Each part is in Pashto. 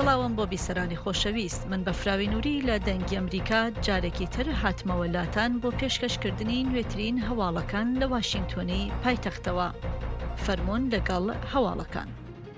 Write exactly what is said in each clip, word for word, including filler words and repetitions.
سڵاوم بۆ بیسەرانی خۆشەویست، من بە فراوی نووری لە دەنگی ئەمریکا جارێکی تر هاتمەوە لاتان بۆ پێشکەشکردنی نوێترین هەواڵەکان لە واشنگتۆنی پایتەختەوە. فەرموون لەگەڵ هەواڵەکان.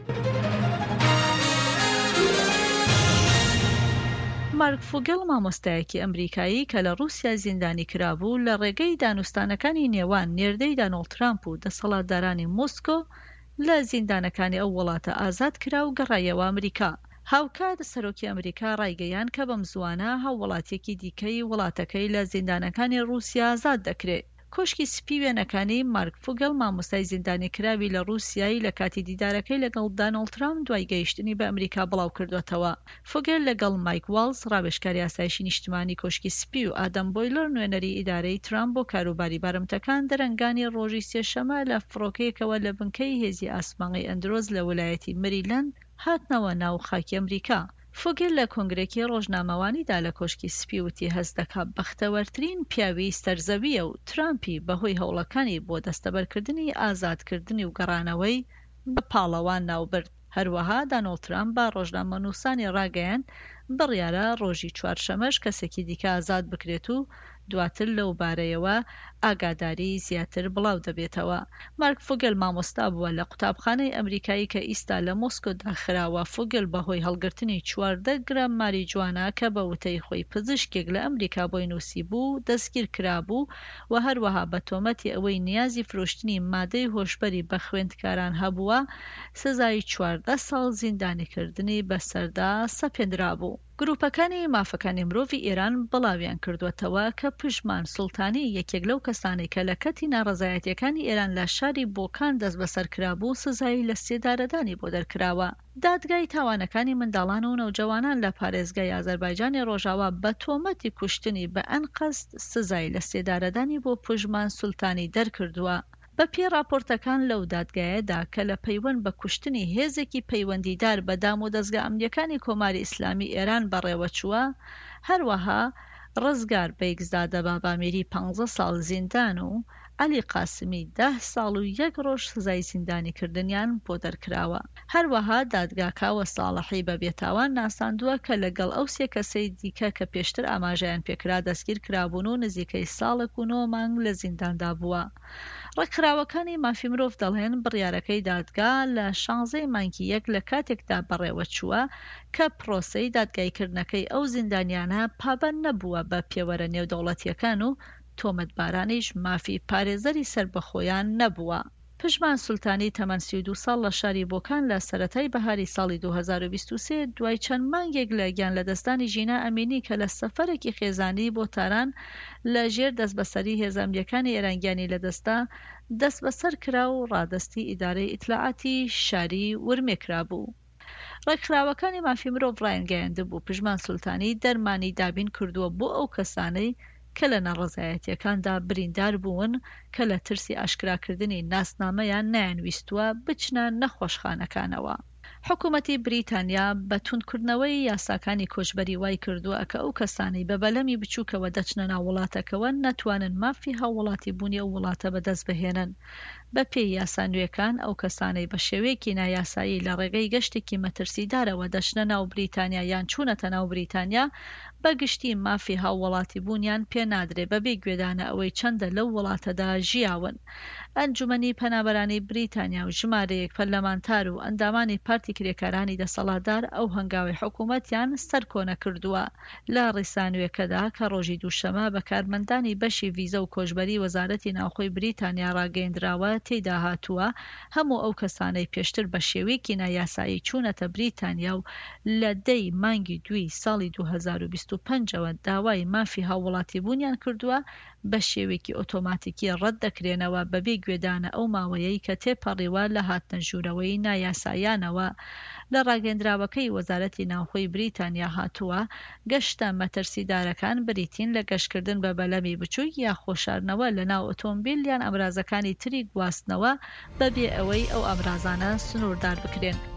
مارک فوگل مامۆستایەکی ئەمریکایی کە لە رووسیا زیندانی کرابوو لە ڕێگەی دانوستانەکانی نێوان نێردەی دۆناڵد ترامپ و دەسەڵاتدارانی مۆسکۆ لە زیندانەکانی ئەو وڵاتە ئازاد کرا و گەڕایەوە ئەمریکا. هاوکات سەرۆکی ئەمریکا ڕایگەیان کە بەم زوانە هاووڵاتیەکی دیکەی وڵاتەکەی لە زیندانەکانی رووسیا ئازاد دەکرێت. کۆشکی سپی وێنەکانی مارک فوگل مامۆستای زیندانی کراوی لە رووسیایی لە کاتی دیدارەکەی لەگەڵ دۆناڵد ترامپ دوای گەیشتنی بە ئەمریکا بڵاو کردوێتەوە. فوگل لەگەڵ مایک واڵز ڕاوێژکاری ئاسایشی نیشتیمانی کۆشکی سپی و ئادەم بۆیلەر نوێنەری ئیدارەی ترامپ بۆ کاروباری بارمتەکان دەرەنگانی ڕۆژی سێشەمە لە فڕۆکەیەکەوە لە بنکەی هێزی ئاسمانغی ئەندرۆز لە ویلایەتی مەریلەند هاتنەوە ناو خاکی ئەمریکا. فوگل لە کۆنگرێکی ڕۆژنامەوانیدا لە کۆشکی سپی وتی هەست دەکات بەختەوەرترین پیاوی سەرزەویە و ترامپی بەهۆی هەوڵەکانی بۆ دەستەبەرکردنی ئازادکردنی و گەڕانەوەی بە پاڵەوان ناوبرد. هەروەها دۆناڵد ترامپ بە ڕۆژنامەنووسانی ڕاگەیاند بڕیارە ڕۆژی چوارشەمەش کەسێکی دیکە ئازاد بکرێت و دواتر لەو بارەیەوە ئاگاداری زیاتر بڵاو دەبێتەوە. مارک فوگل مامۆستا بووە لە قوتابخانەی ئەمریکایی کە ئیستا لە مۆسکۆ داخراوە. فوگل بەهۆی هەڵگرتنی چواردە گرام ماریجوانا کە بە وتەی خۆی پزیشکێک لە ئەمریکا بۆی نووسی بوو دەستگیر کرابوو و هەروەها بە تۆمەتی ئەوەی نیازی فرۆشتنی مادەی هۆشبەری بە خوێندکاران هەبووە سزای چواردە ساڵ زیندانیکردنی بەسەردا سەپێنرابوو. گروپەکانی مافەکانی مرۆڤی ئێران بڵاویان کردوێتەوە کە پژمان سوڵتانی یەکێک لەو کەسانی کە لە کەتی ناڕەزایەتیەکانی ئێران لە شاری بۆکان دەست بەسەر کرابوو سزایی لە سێدارەدانی بۆ دەرکراوە. دادگای تاوانەکانی منداڵان و نەوجەوانان لە پارێزگای ئازەربایجانی ڕۆژاوا بە تۆمەتی کوشتنی بە ئەنقەست سزای لە سێدارەدانی بۆ پژمان سوڵتانی دەرکردووە. بە پێ راپۆرتەکان لەو دادگایەدا کە لە پەیوەند بە کوشتنی هێزێکی پەیوەندیدار بە دام و دەستگا ئەمنیەکانی کۆماری ئیسلامی ئێران بەڕێوە چووە، هەروەها ڕزگار بەیگزادە بابامیری پانزە ساڵ زیندان و عەلی قاسمی ده ساڵ و یەک ڕۆژ سزای زیندانی کردنیان بۆ دەرکراوە. هەروەها دادگاکاوە ساڵحی بە بێتاوان ناساندووە کە لەگەڵ ئەو سێ کەسەی دیکە کە پێشتر ئاماژەیان پێکرا دەستگیر کرابوون و نزیکەی ساڵێک و نۆ مانگ لە زینداندا بووە. ڕێکخراوەکانی مافی مرۆڤ دەڵێن بڕیارەکەی دادگا لە شانزەی مانگی یەک لە کاتێکدا بەڕێوە چووە کە پرۆسەی دادگایکردنەکەی ئەو زیندانیانە پابەند نەبووە بە پێوەرە نێودەوڵەتیەکان و تۆمەتبارانیش مافی پارێزەری سربەخۆیان نەبووە. پژمان سوڵتانی تەمەن سی و دوو ساڵ لە شاری بۆکان لە سەرەتای بەهاری ساڵی دوو هەزار و بیست و سێ دوای چەند مانگێک لە گیان لەدەستانی ژینا ئەمینی کە لە سەفەرێکی خێزانی بۆ تاران لە ژێر دەستبەسەری هێزە ئەمنیەکانی ئێرانگیانی لەدەستا دەست بەسەر کرا و ڕادەستی ئیدارەی ئیتلاعاتی شاری ورمێکرا بوو. ڕێکخراوەکانی مافی مرۆڤ ڕایانگەیاندبوو پژمان سوڵتانی دەرمانی دابین کردووە بۆ ئەو کەسانەی کە لە ناڕەزایەتیەکاندا بریندار بوون کە لە ترسی ئاشکراکردنی ناسنامەیان نایانویستووە بچنە نەخۆشخانەکانەوە. حکوومەتی بریتانیا بە توندکردنەوەی یاساکانی کۆچبەری وای کردووە کە ئەو کەسانی بە بەلەمی بچووکەوە دەچنە ناو وڵاتەکەوە نەتوانن مافی هاوڵاتی بوونی ئەو وڵاتە بەدەست بهێنن. بە پێی یاسا نوێکان ئەو کەسانەی بە شێوەیەکی نایاسایی لە ڕێگەی گەشتێکی مەترسیدارەوە دەچنە ناو بریتانیا یان چوونەتە ناو بریتانیا بە گشتی مافی هاوڵاتی بوونیان پێ نادرێ بەبێ گوێدانە ئەوەی چەندە لەو وڵاتەدا ژیاون. ئەنجومەنی پەنابەرانی بریتانیا و ژمارەیەک پەرلەمانتار و ئەندامانی پارتی کرێکارانی دەسەڵاتدار ئەو هەنگاوی حکوومەتیان سەرکۆنە کردووە لە ڕیسانوێکەدا کە ڕۆژی دووشەمە بە کارمەندانی بەشی ڤیزە و کۆچبەری وەزارەتی ناوخۆی بریتانیا ڕاگەیەندراوە تێیدا هاتووە هەموو ئەو کەسانەی پێشتر بە شێوەیەکی نایاسایی چوونەتە بریتانیا و لە دەی مانگی دوی ساڵی دوو هەزار و بیست و پێنجەوە داوای مافی هاوڵاتی بوونیان کردووە بە شێوەیەکی ئۆتۆماتیکی ڕەت دەکرێنەوە بەبێ گوێدانە ئەو ماوەیەی کە تێپەڕیوە لە هاتنە ژوورەوەی نایاساییانەوە. لە ڕاگەیەندراوەکەی وەزارەتی ناوخۆی بریتانیا هاتووە گەشتە مەترسیدارەکان بریتین لە گەشتکردن بە بەلەمی بچووک یا خۆشاردنەوە لە ناو ئۆتۆمبیل یان ئەمرازەکانی تری گواستنەوە بەبێ ئەوەی ئەو ئەمرازانە سنووردار بکرێن.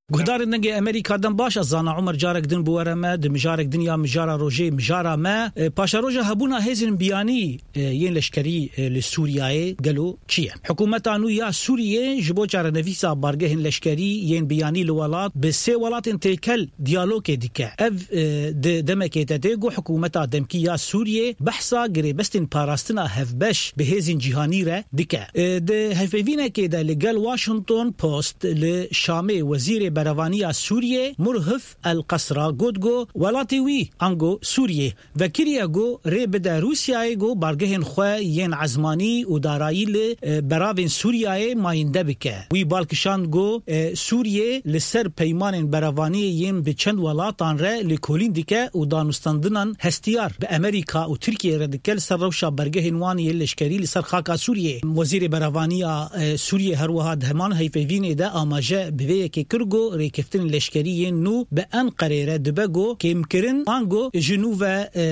گهدار نگه امریکا دم باش از زانا عمر جارك دن بورما د مجارك دنیا مجارا روجي مجارا ما پاشا روجا هبونا هزن بياني ين لشکری لسوریای گلو چیه حکومت انو یا سوریه جبو چار نویسا بارگه لشکری ين بياني لولات به سه ولات انتکل دیالوگ دیکه اف د دمکه تدگو حکومت دمکی یا سوریه بحثا گریبستن پاراستنا هفبش به هزن جهانی ره دیکه د هفوینه که د لګل واشنطن پوست لشامي وزیر بروانی سوریه مرهف القصرا گودگو ولاتی وی انگو سوریه و کریگو ری بده روسیای گو بارگهن خو ین عزمانی و دارایی ل براوین سوریای ماینده بکه وی بالکشان گو سوریه لسر پیمان بروانی ین به چند ولاتان ر لکولین دیکه و دانستاندنن هستیار به امریکا و ترکیه ردکل سر روشا برگهن وانی لشکری لسر خاکا سوریه وزیر بروانی سوریه هر وها همان هیفوین ده آماجه به که کرگو ریکفتن لشکری نو به انقره را دبگو که مکرن آنگو جنوب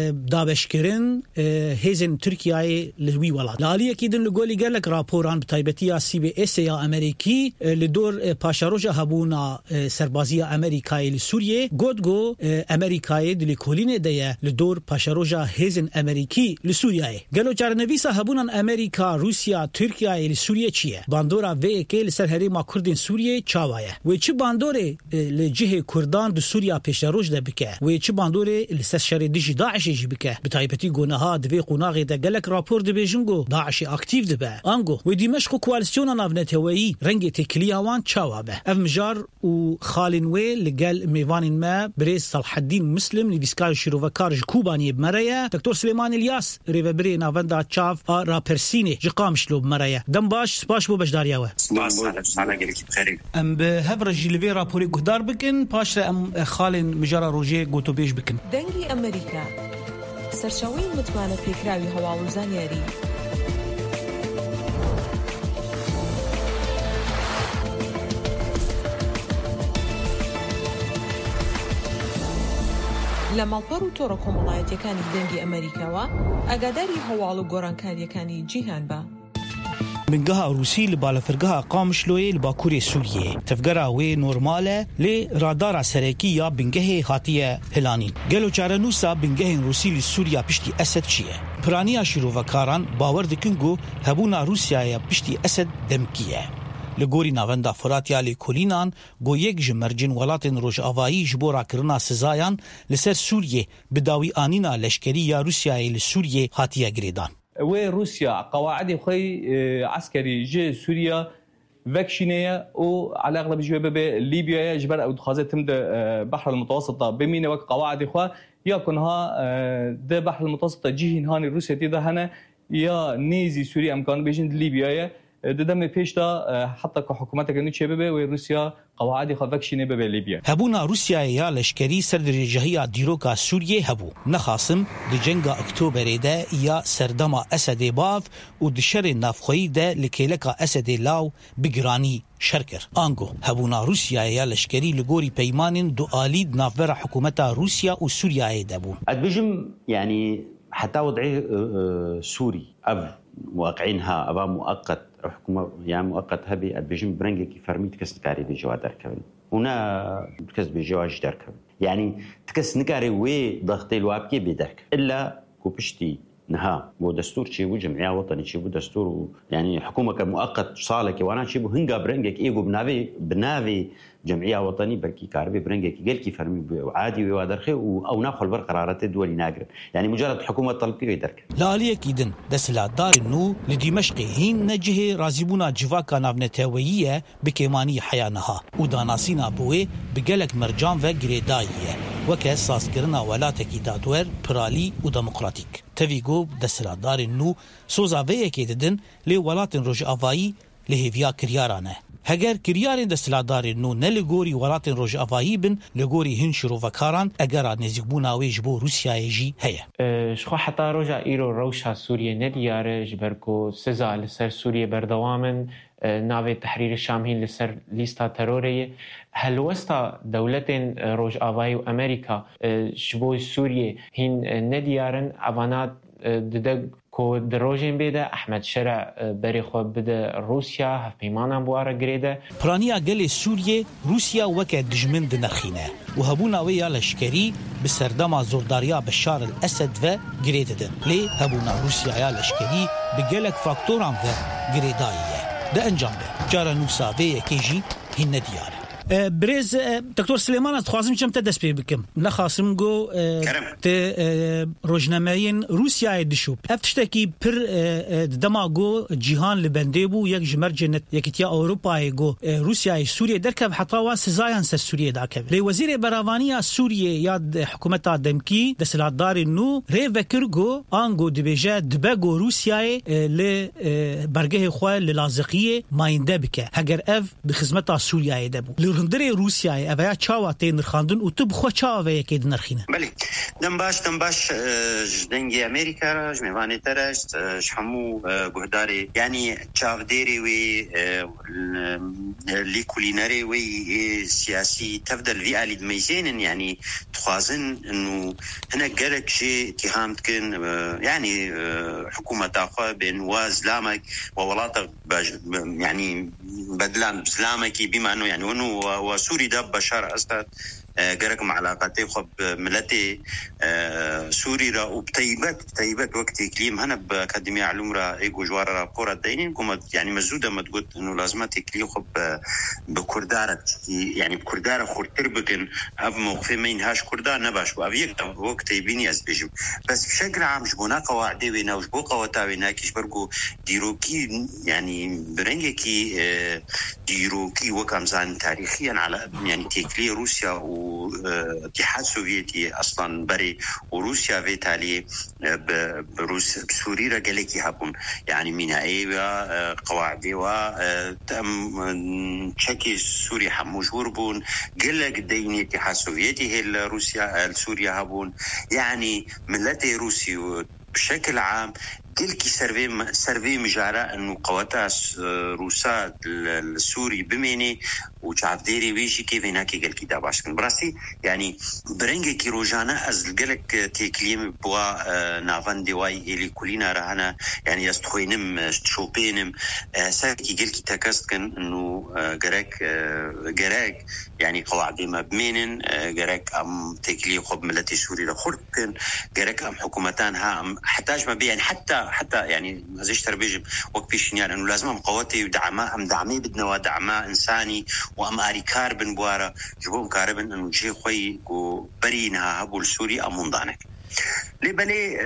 دابشکرن هزن ترکیه لوی ولاد لالیه که دن لگولی گلک راپوران بتایبتی سی بی اس یا امریکی لدور پاشاروجا هبونا سربازی امریکای لسوریه گودگو امریکای دلی کولین دیه لدور پاشاروجا هزن امریکی لسوریه گلو چارنویسا هبونان امریکا روسیا ترکیه لسوریه چیه باندورا وی که لسر هریما کردین سوریه چاوایه و چی باندوره لجهه کردان دو سوریا پیشروج ده بکه و چی باندوره لسر شر دیجی داعش جی بکه بتایبتی گونها دوی قوناغی ده گلک راپور ده بیجنگو داعش اکتیو ده به انگو و دمشق کوالسیون نافنتوی رنگ تکلیاوان چاوابه اف مجار و خالن وی لگل میوانین ما بریز صلاح الدین مسلم نویسکار شروفکار کوبانی بمریا دکتور سلیمان الیاس ریوبری ناوندا چاف را پرسینی جقامشلو بمریا دم باش سپاش بو بجداریاوه سپاس سالا گلکی بخیر ام به هفر جلوی راپوری گهدار بکن پاش ام خالن مجارا روجه گوتو بیش بکن دنگی امریکا سرچاوی متمانه پیکراوی هواوزانیاری لەمەڵپەڕ و تۆڕە کۆمەڵایەتیەکانی دەنگی ئەمریکاوە ئاگاداری هەواڵ و گۆڕانکاریەکانی جیهان بە منگها روسی لبالفرگها قامشلوی لباکوری سوریه تفگرا وی نورماله لی رادارا سرکی یا بنگه هاتیه هلانین گلو چارنوسا بنگه روسی لسوریا پشتی اسد چیه پرانیا شروع وکاران باور دکنگو هبونا روسیای پشتی اسد دمکیه لگوری ناوندا فراتیا لیکولینان گو یک جمرجن ولاتن روش آوایی جبورا کرنا سزایان لسر سوریه بداوی آنینا لشکری یا روسیای لسوریه هاتیه گریدان و روسيا قواعد خوي عسكري جي سوريا فاكشينيا وعلى اغلب جواب ليبيا جبر او دخازه تم بحر المتوسط بمين وقت قواعد خو يكونها ده بحر المتوسط جي هاني روسيا دي ده هنا يا نيزي سوريا امكان بيجن ليبيا ددم پیشتا حتی که حکومت کنی چه ببه و روسیا قواعد خفکشینه ببه لیبیا هبونا روسیا یا لشکری سردرجهیا دیروکا سوریه هبو نخاسم د جنگ اکتبر ده یا سردما اسد باف و د شر نافخوی ده لکیلکا اسد لاو بگرانی شرکر آنگو هبونا روسیا یا لشکری لگوری پیمانین دو آلید نافبر حکومت روسیا و سوریه دبون ادبجم يعني حتى وضعي سوري أب واقعينها أبا مؤقت حكومة يعني مؤقت هبي أدبجم برنجي كي فرمي تكس نكاري بجوا دركبن هنا تكس بجوا ايش دركبن يعني تكس نكاري وي ضغطي الوابكي بدرك إلا كوبشتي نها بو دستور شي وجمعيه وطني شي بو دستور يعني حكومه كمؤقت صالك وانا شي بو هنگا برنجك ايغو بنافي بنافي جمعيه وطني بركي كاربي برنجك قال كي فرمي عادي وادرخي او ناخذ القرارات الدولي ناقر يعني مجرد حكومه طلبتي يدرك لا عليك اذن دسلا دار النو لدمشق هين نجه رازبونا جواكا نافنتويه بكيماني حيانها وداناسينا بوي بقلك مرجان وغريدايه وكاساس كرنا ولاتكي دادور برالي وديمقراطيك تفيغو دسلا دار النو سوزاويه كي ددن لي ولاتن روج افاي لهيفيا كريارانه هگر کریارین دستلادار نو نلگوری ولاتن روج آفایی بن لگوری هن شروع وکاران اگر نزدیک بوناوی جبو روسیای جی هیا شخو حتی روجا ایرو روشا سوریه ندیاره جبرکو سزا لسر سوریه بردوامن ناوی تحریر شامهین لسر لیستا تروریه هل وستا دولتین روج آفایی و امریکا جبو سوریه هن ندیارن اوانات دده كو دروجين بيدا أحمد شرع بري خو بدا روسيا هف بيمانا بوارا قريدا برانيا قال سوريا روسيا وكا دجمن دنرخينا وهبونا ويا لشكري بسردما زورداريا بشار الأسد و قريدا لي هبونا روسيا يا لشكري بقالك فاكتوران و قريدايا ده انجام به جارا نوسا بيه كيجي هن ديار بريز دكتور سليمان تخوازم چم تدس بي بكم نخاسم جو ت روجنامين روسيا دشوب افتشتكي بر دماغو جيهان لبنديبو يك جمرجنت يكتيا اوروبا جو روسيا سوريا دركب حطوا سزايان سوريا داكب لي وزير برافانيا سوريا ياد حكومتا دمكي دسلادار انه ريفكرغو انغو دبيجا دبغو روسيا ل برغه خو للازقيه ما يندبك هجر اف بخدمتها سوريا يدبو هندري روسيا أبيع شاواتين نرخاندن وتبخو شاوة كيد نرخينا. بلي دمباش دمباش جدنجي أمريكا جميعاني ترش شحمو جهداري يعني شافديري وي لي كوليناري وي سياسي تفضل في آلي دميزين يعني تخازن إنه هنا قالك شيء اتهام تكن يعني حكومة تاخذ بين وازلامك وولاتك يعني بدلان بسلامك بما إنه يعني إنه وسوري دب بشار أسد جركم علاقاتي خب ملتي سوري را وبطيبات طيبات وقت كليم هنا بأكاديمية علوم را إيجو جوار رابورة دينين كم يعني مزودة ما تقول إنه لازمات كليم خب بكردارة يعني بكردارة خورتر بكن أف موقف مين هاش كردار نباش وأبيك وقت يبيني أزبيجم بس بشكل عام جبنا قواعد وينا وجبوا قواتاوينا كيش برجو ديروكي يعني برنجكي ديروكي وكم زان تاريخيا على يعني تكلي روسيا و الاتحاد السوفيتي اصلا بري وروسيا فيتالي بروس بسوريا قالكي هبون يعني من ايوا قواعدي و تم تشكي سوريا حموجور بون قالك ديني الاتحاد السوفيتي هي روسيا سوريا هبون يعني ملتي روسي بشكل عام تلكي سرفي سرفي مجارة إنه قواتها روسات السوري بميني وشعب ديري ويجي كيف هناك قال كده باشكن براسي يعني برنجي كي روجانا أزل قالك تكليم بوا نافان ديواي إلي كلنا رهنا يعني يستخوينم شوبينم ساكي قال كي تكستكن إنه جرك جرك يعني قواعد ما بمينن جرك أم تكليم خب ملتي سوري لخركن جرك أم حكومتان ها أم حتاج ما بين حتى حتى يعني زيش تربيج وقت بيشنيان إنه لازم قواتي ودعماء أم دعمي بدنا ودعماء إنساني وأم أري كاربن بوارا جبوم كاربن إنه شيء خوي وبرينها هبول سوري أم منضانك ليه بلي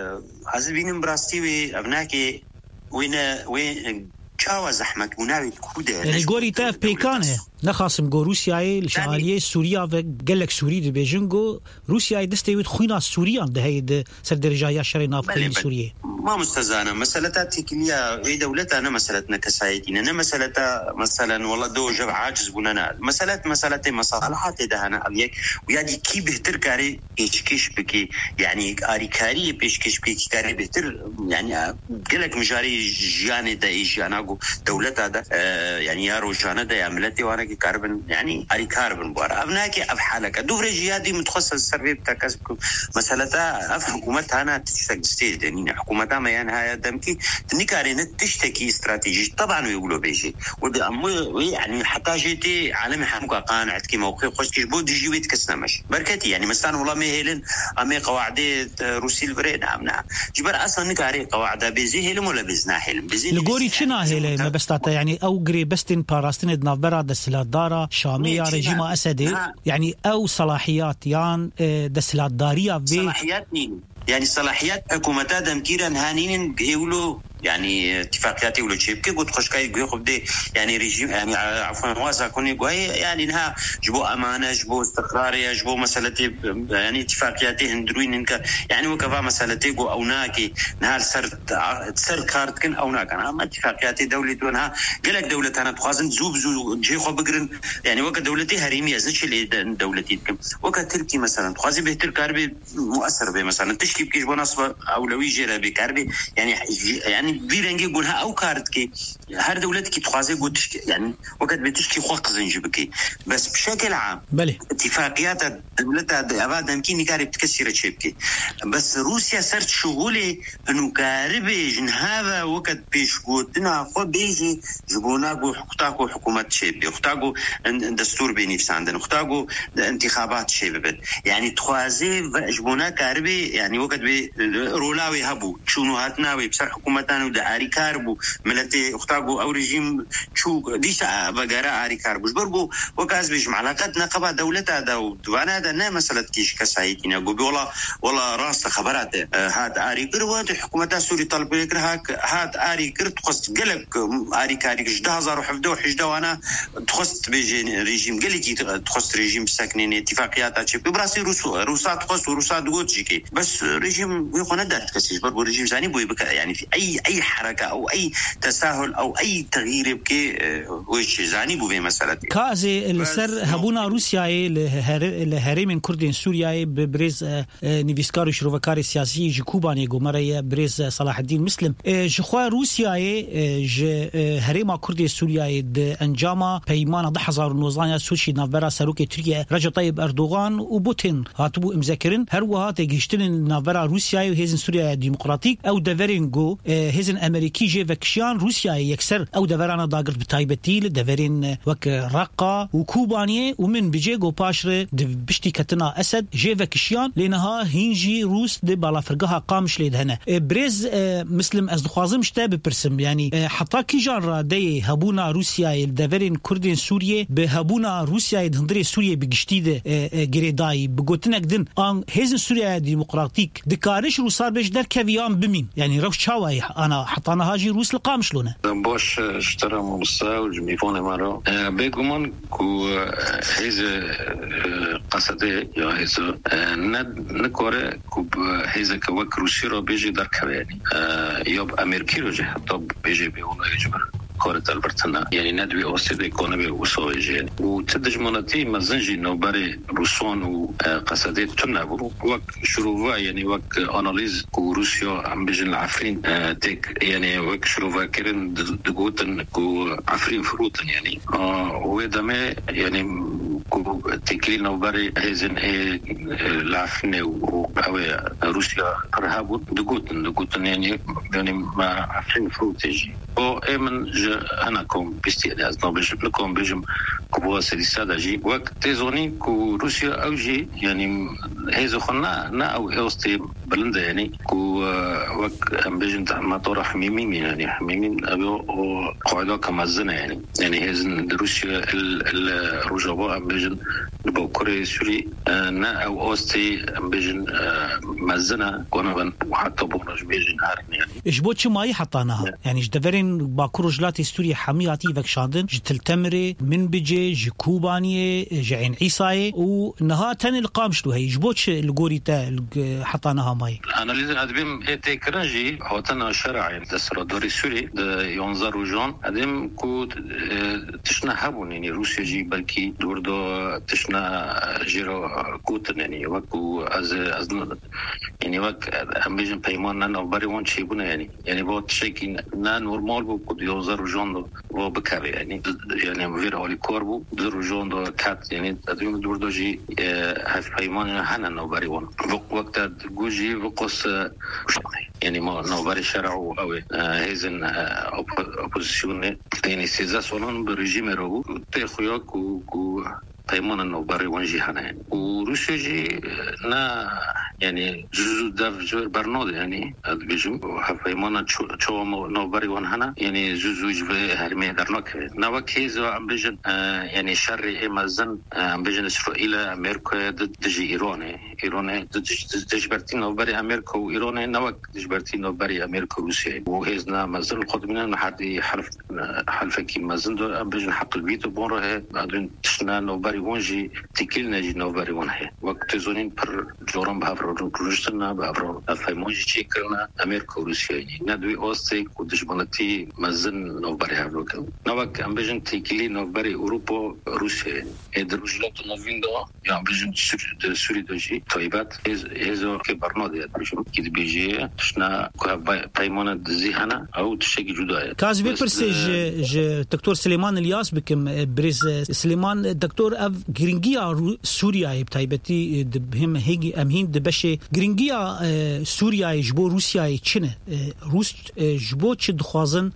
عزبين براستي وأبناكي وين وين شاو زحمة وناوي كوده يعني قولي تاف بيكانه نخاسم جو روسيا الشعالية سوريا وقالك سوري دي بيجنجو روسيا دستيوت خوينا سوريا ده هيد سردر جايا شرينا في سوريا ما مستزانة مسألة تكلية هي دولتنا مسألتنا كسايدين أنا مسألة مثلا والله دو جب عاجز بنانا مسألة مسألة مصالحات ده أنا أبيك ويعني كي بهتر كاري إيش بكي يعني أري كاري بيش كيش بكي كاري بهتر يعني قالك مجاري جاني ده إيش أنا جو دولتها ده آه يعني يا روجانا ده عملتي وأنا كي كاربن يعني أري كاربن بوار أبناكي أف حالك دوري جيادي متخصص السربي بتكسب مسألة أف حكومتها أنا تستجد يعني حكومتها ما يعني هاي دمكي تنكارين تشتكي استراتيجي طبعا ويقولوا بيجي ودي يعني حتى جيتي عالمي حمقا قانعت كي موقف خوش كيش بود جيويت كسنا ماشي بركتي يعني مثلا والله ما هيلن أمي قواعد روسي البريد نعم نعم جبر أصلا نكاري قواعد بيزي هيلم ولا بيزنا هيلم بيزي لقوري شنا هيلم ما بستاتا يعني أو قري بستن باراستن دنافبرا دسلات دارا شامية رجيم أسدي يعني أو صلاحيات يان دسلات دارية صلاحيات مين يعني صلاحيات حكومتها دمكيرا هانين يقولوا يعني اتفاقيات ولا شيء كي قلت خش كاي يخب دي يعني ريجيم يعني عفوا واسع كوني قوي يعني انها جبوا امانه جبوا استقراريه جبوا مسالتي يعني اتفاقياتي هندروين انك يعني وكفا مسالتي جو او ناكي نهار سر سر كارت كن او ناك انا اتفاقياتي دولي دونها قالك دولتنا تخازن زوب زو جي خو بقرن يعني وك دولتي هريميه زش اللي دولتي وك تركي مثلا تخازي بهتر كاربي مؤثر به مثلا تشكي كيش بنصب اولويه جرا بكاربي يعني يعني يعني بيرنجي يقولها أو كاردكي هر دولتك تخازي قلت يعني وقت بتشكي خوق زنجبكي بس بشكل عام بله اتفاقيات دولتها أبدا يمكن يقارب تكسر شيبكي بس روسيا صارت شغولي إنه قاربة جنهابا وقت بيش قلتنا خو بيجي جبوناقو حقتاقو حكومة شيبي اختاقو دستور بينيفس عندنا اختاقو انتخابات شيبي يعني تخازي جبونا قاربة يعني وقت بي رولاوي هبو شنو هاتناوي بسر حكومتان ودعاري كاربو ملتي اختاقو او رجيم شو ديسا بقراء عاري كاربو جبرقو وكاز بيجم علاقات نقبة دولتها داو دوانا دا نا مسألة كيش كسايتين يقول والله والله راس خبرات هات عاري كروات حكومتها سوري طلب يكرهاك هات عاري كرت تخص قلق عاري كاري جده هزار وحفده وحجده وانا تخص بيجي رجيم قلقي تخص رجيم ساكنين اتفاقيات اتشي براسي روسو روسا تخص وروسا دوتشيكي بس رجيم يخونا دارت كسيش بربو رجيم زاني بوي بك يعني في اي اي حركه او اي تساهل او اي تغيير بكي وش زاني بوي مساله كازي السر هبونا روسيا الهرم كردين سوريا ببرز نيفيسكار شروفكار سياسي جكوباني غمريا برز صلاح الدين مسلم جخوا روسيا ج هرم كردي سوريا د انجاما بيمان ده هزار وتسعمية سوشي نافرا سروك تركيا رجب طيب اردوغان وبوتين هاتبو امذكرن هر وهات گشتن نافرا روسيا وهزن سوريا ديمقراطيك او دفرين جو هزن امريكي جي وكشيان روسيا يكسر او دفرانا داغر بتايبتيل دفرين وك رقا وكوبانيه ومن بيجيغو باشر بشتي كتنا اسد جي وكشيان لانها هينجي روس دي بالا فرقها قامش ليد هنا بريز مسلم از خوازم شتا ببرسم يعني حتى كي جار دي هبونا روسيا دفرين كردين سوريا بهبونا روسيا دندري سوريا بگشتي گريداي بگوتنك دن ان هزن سوريا ديمقراطيك دكارش روسار بيش در كويان بمين يعني روش شاوي انا حطانا هاجي روس لقام شلونه باش اشترى موسى وجميفون مارو بيغمان كو هز قصده يا هز ند نكوره كو هز كوك روسيا بيجي در كوياني يوب امريكي رو جه طب بيجي بيونا يجبر كورة البرتنا يعني ندوي أوسيد إيكونومي وصويجين وتدج مناطي مزنجي نوبري روسون وقصدات تنابو وك شروفا يعني وك أناليز كو روسيا عم بيجن العفرين تك يعني وك شروفا كيرن دقوتن كو عفرين فروتن يعني وهذا ما يعني كو تكلين نوبري هزن إيه العفرين وهوي روسيا رهابو دقوتن دقوتن يعني يعني ما عفرين فروتيجي أو إيمن أنا كم بيستعداد نبيش لكم بيجم كبوا سديسة جي وقت تزوني كو روسيا أوجي يعني هذا خنا نا أو هوستي بلندا يعني كو وقت أم بيجم ما طور حميمين يعني حميمين أبو قاعدة كمزنة يعني يعني هذا روسيا الرجباء أم بيجم بكوريا سوري نا أو هوستي أم بيجم مزنة كنا بن وحتى بونج بيجم هارن يعني إيش بوتش ماي حطاناها يعني إيش دفرين باكور جلاتي سوريا حمياتي فكشاندن جتل تمري من بيجي جكوبانية جعين عيساي ونها تاني القامشلو هي جبوتش الجوري تا حطاناها ماي أنا لازم أدبم تكرنجي هوتنا شرعي دسر دوري سوري ينظر وجون أدم كود تشنا هبون يعني روسيا جي بلكي دوردو تشنا جيرو كوتن يعني وكو از از يعني وك أمبيجن بيمان أنا بريون شيبنا يعني يعني بوت شيء نا نورمال بو كود ينظر وجون و بكار يعني يعني غير هولي كوربو دور وجون دو كات يعني أدم دوردو جي هاف بيمان هنا نوبريون وقت جوجي وقص يعني ما نوبري شرعو أو هزن أوبوزيشن يعني سيزا سونون بريجيم رو تخيا كو كو بيمان النوبري وانجي هنا يعني وروسيا جي نا يعني جزء داف جور برنود يعني بيجم بيمان شو شو نوبري وان هنا يعني جزء جبه هرمي درناك نوك هيزو عم بيجن يعني شر إمازن عم بيجن إسرائيل أمريكا ضد جي إيران إيران ضد تجبرتي نوبري أمريكا وإيران نوك تجبرتي نوبري أمريكا وروسيا وهيزنا مازن القدمنا نحدي حلف حلف كي مازن دو عم بيجن حق البيت وبنره بعدين تشنا نوبري وانجي تكلنا جي نوبري وانه وقت زونين بر جورم بهفر روشتنا بأفرو فايموجي تشيكرنا أمريكا وروسيا ندوي أوستيك ودشمنتي مزن نوبري هابلوكل نوبك أمبيجن تيكلي نوبري أوروبا روسيا هيدروجلات نوفيندا يعني بيجن سوري دوجي طيبات هزو كبرنادي بيجن كده بيجي تشنا بايمونة زيهنا أو تشكي جداية كاز بيبرسي دكتور سليمان الياس بكم بريز سليمان دكتور اف جرينجيا سوريا بتايبتي بهم هيجي امهين دبشه جرينجيا سوريا جبو روسيا تشنه روس جبو تشدخوازن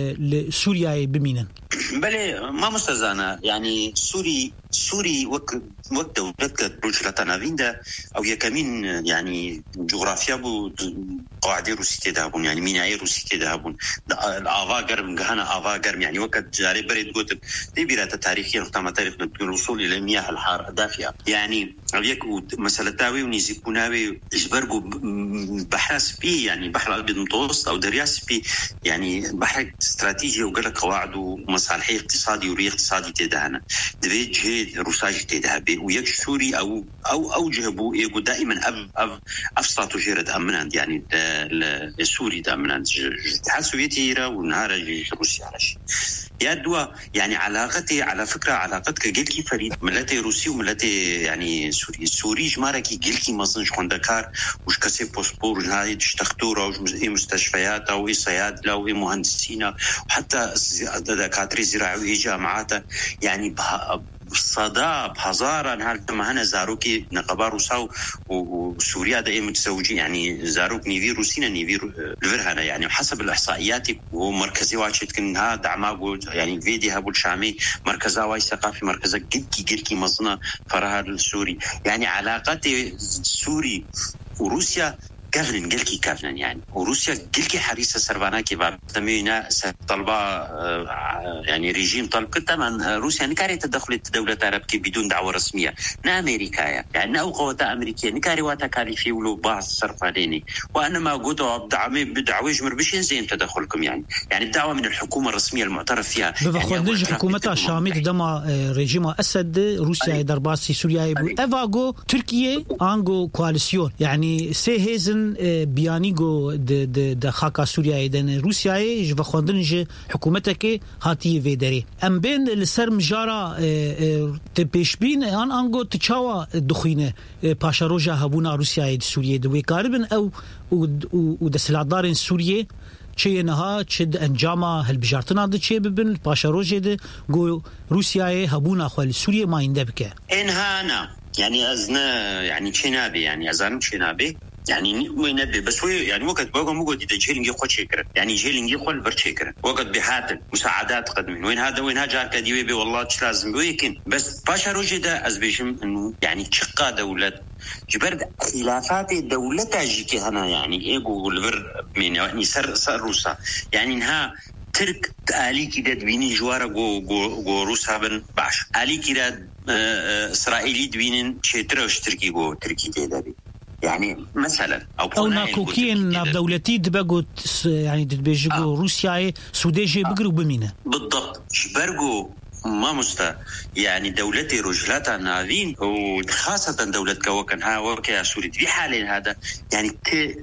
لسوريا بمينن بله ما مستزانه يعني سوري سوري وقت وقت دولت بروجلاتنا فيندا او يكمين يعني جغرافيا بو قاعده روسيه دابون يعني ميناي روسيه دابون الافاغر من هنا افاغر يعني وقت جاري بريد قلت دي بيرات تاريخيه نقطه تاريخ الوصول الى المياه الحاره الدافئه يعني ابيك مساله تاوي ونيزيكوناوي اجبرغو بحث بي يعني بحر الابيض المتوسط او درياس بي يعني بحر استراتيجي وقال قواعد ومصالح اقتصادي وري اقتصادي تدهنا دبي روساج تدهبي ويك سوري او او اوجهبو يقو دائما اب اب افسطو جيرد امنان يعني السوري دامنان الاتحاد السوفيتي ونهار روسيا على شيء يا دوا يعني علاقتي على فكره علاقتك قلكي فريد ملتي روسي وملتي يعني سوري سوري جماركي قلكي مصنش خوندكار وش كسي بوسبور هاي تشتختوره وش مستشفيات او صيادله او مهندسين وحتى دكاتره زراعيه جامعات يعني صداب هزارا هالتما هنا زاروكي نقبار وساو وسوريا دائما متزوجين يعني زاروك نيفي روسينا نيفي الفرهنا يعني حسب الإحصائيات ومركزي واشيت كنها دعما يعني فيدي هابو الشامي مركزا واي ثقافي مركزا جلكي جلكي مصنع فرهاد السوري يعني علاقات سوري وروسيا كافنن قلكي كافنن يعني وروسيا قلكي حريصة سربانا كيباب تمينا طلبة يعني ريجيم طلب كتما روسيا نكاري تدخل الدولة العربية بدون دعوة رسمية نا أمريكا يعني أو قوة أمريكية نكاري واتا كاليفي ولو بعض صرفانيني وأنا ما قلتوا بدعمي بدعوة جمر بشين زين تدخلكم يعني يعني الدعوة من الحكومة الرسمية المعترف فيها بفخوندج يعني حكومتها الشامية دما ريجيم أسد روسيا درباسي سوريا إفاغو تركيا أنغو كواليسيون يعني سيهزن بيانيغو د د د خاكا سوريا دن روسيا جو بخوندنج حكومتك هاتي فيدري ام بين السر مجارا تبيشبين ان انغو تشاوا دخينه باشا روجا هبونا روسيا د سوريا د ويكاربن او ود سلادارين سوريا چه نها چد انجاما هل بجارتنا د چه ببن باشا روجا د جو روسيا هبونا خل سوريا ما يندبك انهانا يعني ازنا يعني شنابي يعني ازان شنابي يعني وين نبي بس هو يعني وقت بقى مو قد يجيلنجي خو شكر يعني جيلنجي خو البرشكر وقت بحاتل مساعدات قدمين وين هذا وين هاجر كديوي بي والله مش لازم ويكن بس باشا روجدا ازبيشم انه يعني تشقا دولة جبرد خلافات الدولة تاجيكي هنا يعني ايجو البر من يعني سر سر روسا يعني انها ترك آلي كده دبيني جوارا جو جو جو روسا بن باش آلي كده إسرائيلي دبينين شترا وشتركي جو تركي تدابي يعني مثلا او او ناكوكين دولتي دبقوا يعني دبيجو آه. روسيا سوديجي آه. بقروا بمينه بالضبط جبرجو ما مستا يعني دولتي رجلاتها ناذين وخاصة دولة كوكن ها وكا سوري في حالين هذا يعني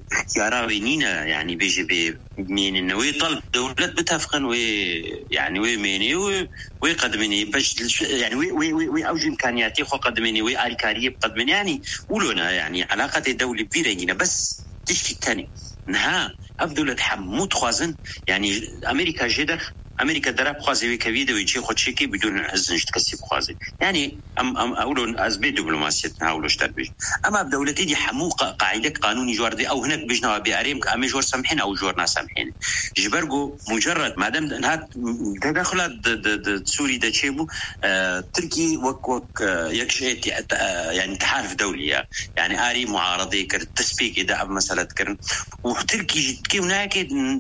يراوينينا يعني بيجي بي من النوي طلب دولة بتفقن وي يعني وي ميني وي قدمني باش يعني وي وي وي اوج امكانياتي خو قدمني وي الكاريه بقدمني يعني ولونا يعني علاقه الدوله بيرينا بس تشكي الثاني نها افضل تحموت خوازن يعني امريكا جدخ امريكا دراب خوازي كفيديو يجي خوتشيكي بدون اذن تكسب خوازي يعني ام ام اولون ازبي دبلوماسيه نحاولوا تربيج اما بدولتي دي حمو قاعده قانوني جوردي او هناك بجنا باريم امي جور سامحين او جورنا سامحين جبرجو مجرد ما دام انها تدخلات سوري دا تشيبو آه تركي وك وك يكشيت يعني تحالف دولي يعني اري معارضه كر تسبيك اذا مساله كر وتركي كي هناك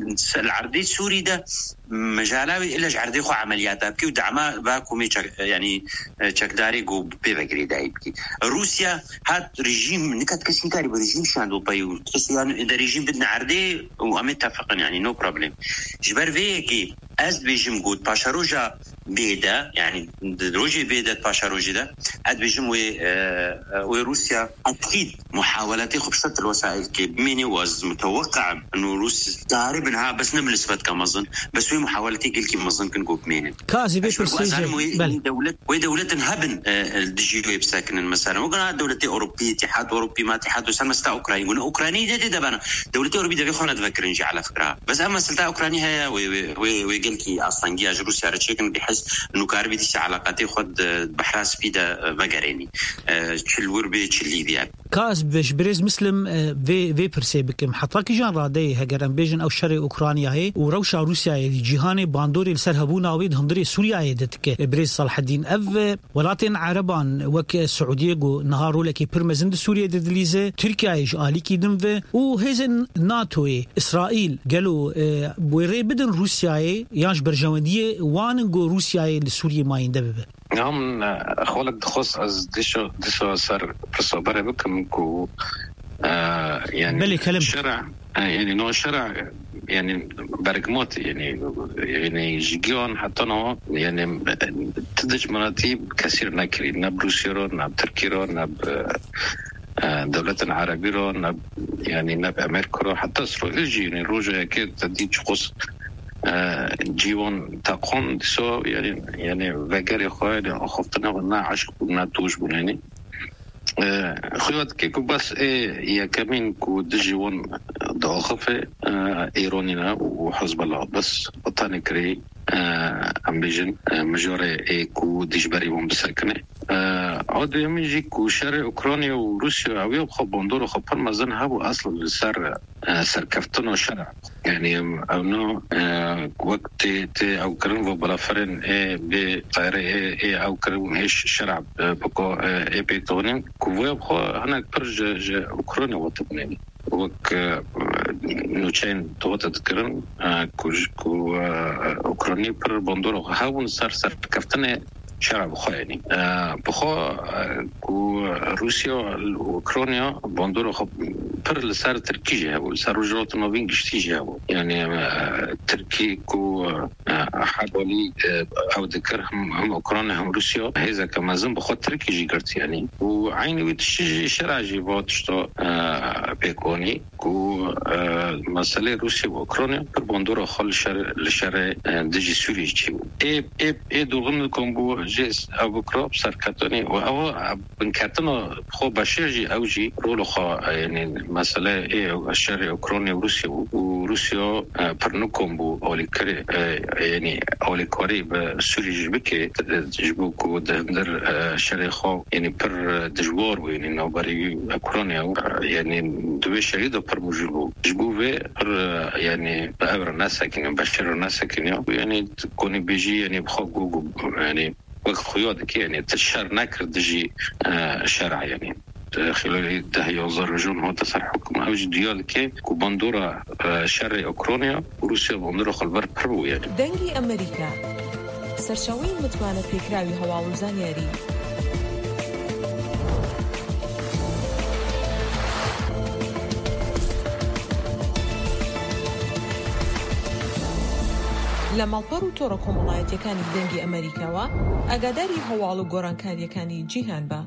العرضي السوري ده مجالاوي إلا جعردي خو عملياتها بكي ودعما باكومي يعني تشكداري جو بيبقري دايبكي روسيا هاد ريجيم نكات كسين كاري بريجيم شاندو بايو يعني إذا ريجيم بدنا عردي وأمي اتفقن يعني نو بروبلم جبر فيكي از بيجم قود باشاروجا بيدا يعني روجي بيدا باشاروجي ده اد بيجم وي وروسيا اكيد محاولاتي خبصت الوسائل كي بميني واز متوقع انه روسيا تقريبا بس نملس فات كمظن بس وي محاولتي قال كي مظن كنقول بميني كازي في برسيجن دولة وي دولة هبن الدجي ويب ساكن مثلا وقنا دولة اوروبيه اتحاد اوروبي ما اتحاد وسلم ستا اوكرانيا قلنا اوكرانيا دي دبنا دولة اوروبيه دي خونه تفكر نجي على فكره بس اما سلتا اوكرانيا هي وي وي قال كي اصلا جاج روسيا رتشيكن بحس انه كاربي دي علاقاتي خد بحراس بيدا بقريني تشلور بي تشلي ديال كاز بش بريز مسلم في في برسي بكم حطاكي جان رادي هجرن بيجن او شرق اوكرانيا هي وروشا روسيا جيهاني باندوري السرهبونا ويد هندري سوريا يدتك بريز صلاح الدين اف ولاتن عربان وك السعوديه جو نهارو لكي برمزند سوريا ددليزه تركيا ايش اليكي دمف وهزن ناتو اسرائيل قالوا بوري بدن روسيا ياش برجوانيه وان جو روسيا لسوريا ما يندبب نعم خولك دخص از ديشو ديشو صار بصبر بكم كو آه يعني بلي كلام شرع آه يعني نوع شرع يعني برقموت يعني يعني جيون حتى نو يعني تدج مراتب كثير نكري نب روسيا نب تركيا نب دولة عربية نب يعني نب أمريكا حتى إسرائيل جيني روجا كده تدي خص جيون تقون دسو يعني يعني وقاري خوالي خفتنا ونا عشق ونا توش بناني خيوات كيكو بس ايه يا كمين كو دجيون ضعخفة ايرونينا وحزب الله بس بطاني كري امبيجن مجوري ايه كو دجبري ومساكنة عود يميجي كو شرق اوكرانيا وروسيا اويو خبوندور وخبر مازن هابو اصلا سر سر كفتنو شرع يعني انه وقت تي او كرن وبلافرن ايه بطيره ايه ايه او كرن هيش شرع بكو ايه بيتونين كو بخو هناك برج اوكرانيا وطبناني وك نوچين توت تذكرن كو كو اوكراني بر بوندور هاون سر سر كفتنه شرع بخو يعني بخو كو روسيا واوكرانيا بوندور خب بر لسر تركيا هو سر وجرات نوين جشتيجا يعني تركي كو حوالي او ذكر هم اوكرانيا هم روسيا هذا كما زين بخو تركي جيرت يعني وعيني وتشي شرع جيبات شتو بيكوني كو مساله روسيا واوكرانيا بر بوندور خل شر لشر دجي سوري جي اي اي اي دوغنكم بو جيس ابو كروب سركتوني او بنكتنو خو بشيجي اوجي رولو خو يعني مساله ايه الشرق اوكرانيا وروسيا وروسيا برنكم بو اولي كري يعني اولي كوري بسوري جبكي جبوكو دندر الشرق خو يعني بر دجوار وين انه بري اوكرانيا يعني دوي شريدو بر مجلو جبوه يعني بأمر الناس كن بشر الناس كن يعني تكوني بيجي يعني بخو يعني وقت خيوطك يعني تشار ناكر دجي شرع يعني خلال ده يوزر رجون هو تصر حكم اوج ديال كي كوباندورا شرق اوكرانيا وروسيا بوندورا خلبر برو يعني دنگي امريكا سرشاوين متوانه فكراوي هوالو زانياري لما البرو تورا كومولايتيكاني دنگي امريكاوا اگاداري هوالو گورانكاريكاني جيهان با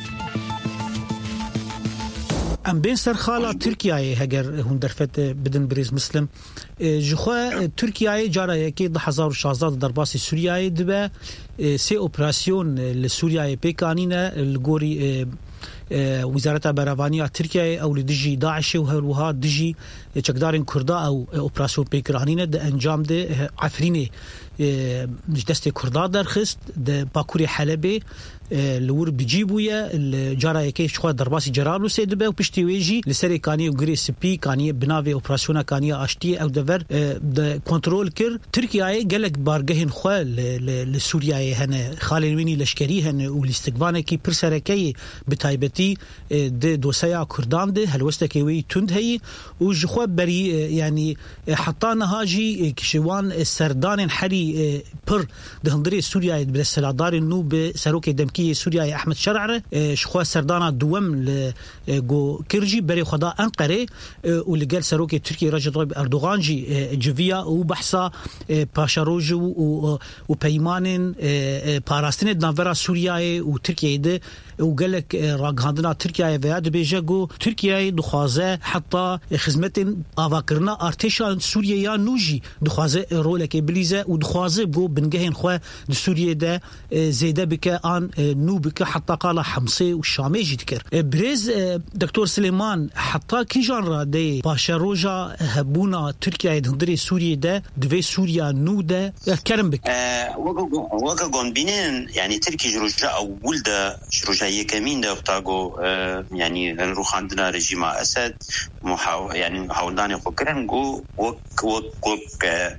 ام بين سرخاله تركيا هجر هون درفت بدن بريز مسلم جخوا تركيا جارا يكي ده هزار وشازداد درباسي سوريا دبا سي اوبراسيون لسوريا بيكانينا الغوري وزارة برافانيا تركيا او لدجي داعش وهلوها دجي چقدارن كردا او اوبراسيون بيكرانينا ده انجام ده عفرينه دست كردا درخست ده باكوري حلبي لور بيجيبويا الجارا يكي شخوا درباسي جرالو سيدبه وبشتي ويجي لسري كاني وغري سبي كاني بناوي اوبراسيون كاني اشتي او دفر ده كنترول كر تركيا قالك بارغهن خو لسوريا هنا خالين ويني لشكري هن والاستقبال كي برسركي بتايبتي تایبەتی دۆسەیا کوردان ده هەلوەستێکەوەی تند هەیە و ژخوا بەری یعنی حتا نەهاژی کشوان سەردانên herî pir di hundirê Sûriyayê bi desthilatdarên nû bi serokê demkiyê Sûriyayê Ehmed Şer're xwe serdana duwem li got kir jî berê xwe da Enqerê û li gel serokê Tirkiye Recep Tayyip Erdogan jî civiya û behsa paşarojî û û peymanên parastinê di navbera Sûriyayê û Tirkiyeyê de û gelek ragihandina Tirkiyeyê veya dibêje got Tirkiyeyê dixwaze heta xizmetên avakirina artêşa Sûriyeya nû jî dixwaze rolekê bilîze û dixwaze got bingehên xwe di Sûriyê de zêde bike an nû bike heta qala Hemsê û Şamê jî dikir. Birêz Doktor Silêman heta kîjan ra de paşeroja hebûna Tirkiyeyê di hundirê Sûriyê de divê Sûriya nû de kerim bike. وەکە گۆنبینێن ینی ترکیش ڕۆژە ئەوول دە ڕۆژە یەکەمین دە قوتاگۆ ینی ڕوخاندنا رژیما ئەسەد ینی هەوڵدانی خۆکردن گۆ وەک وەک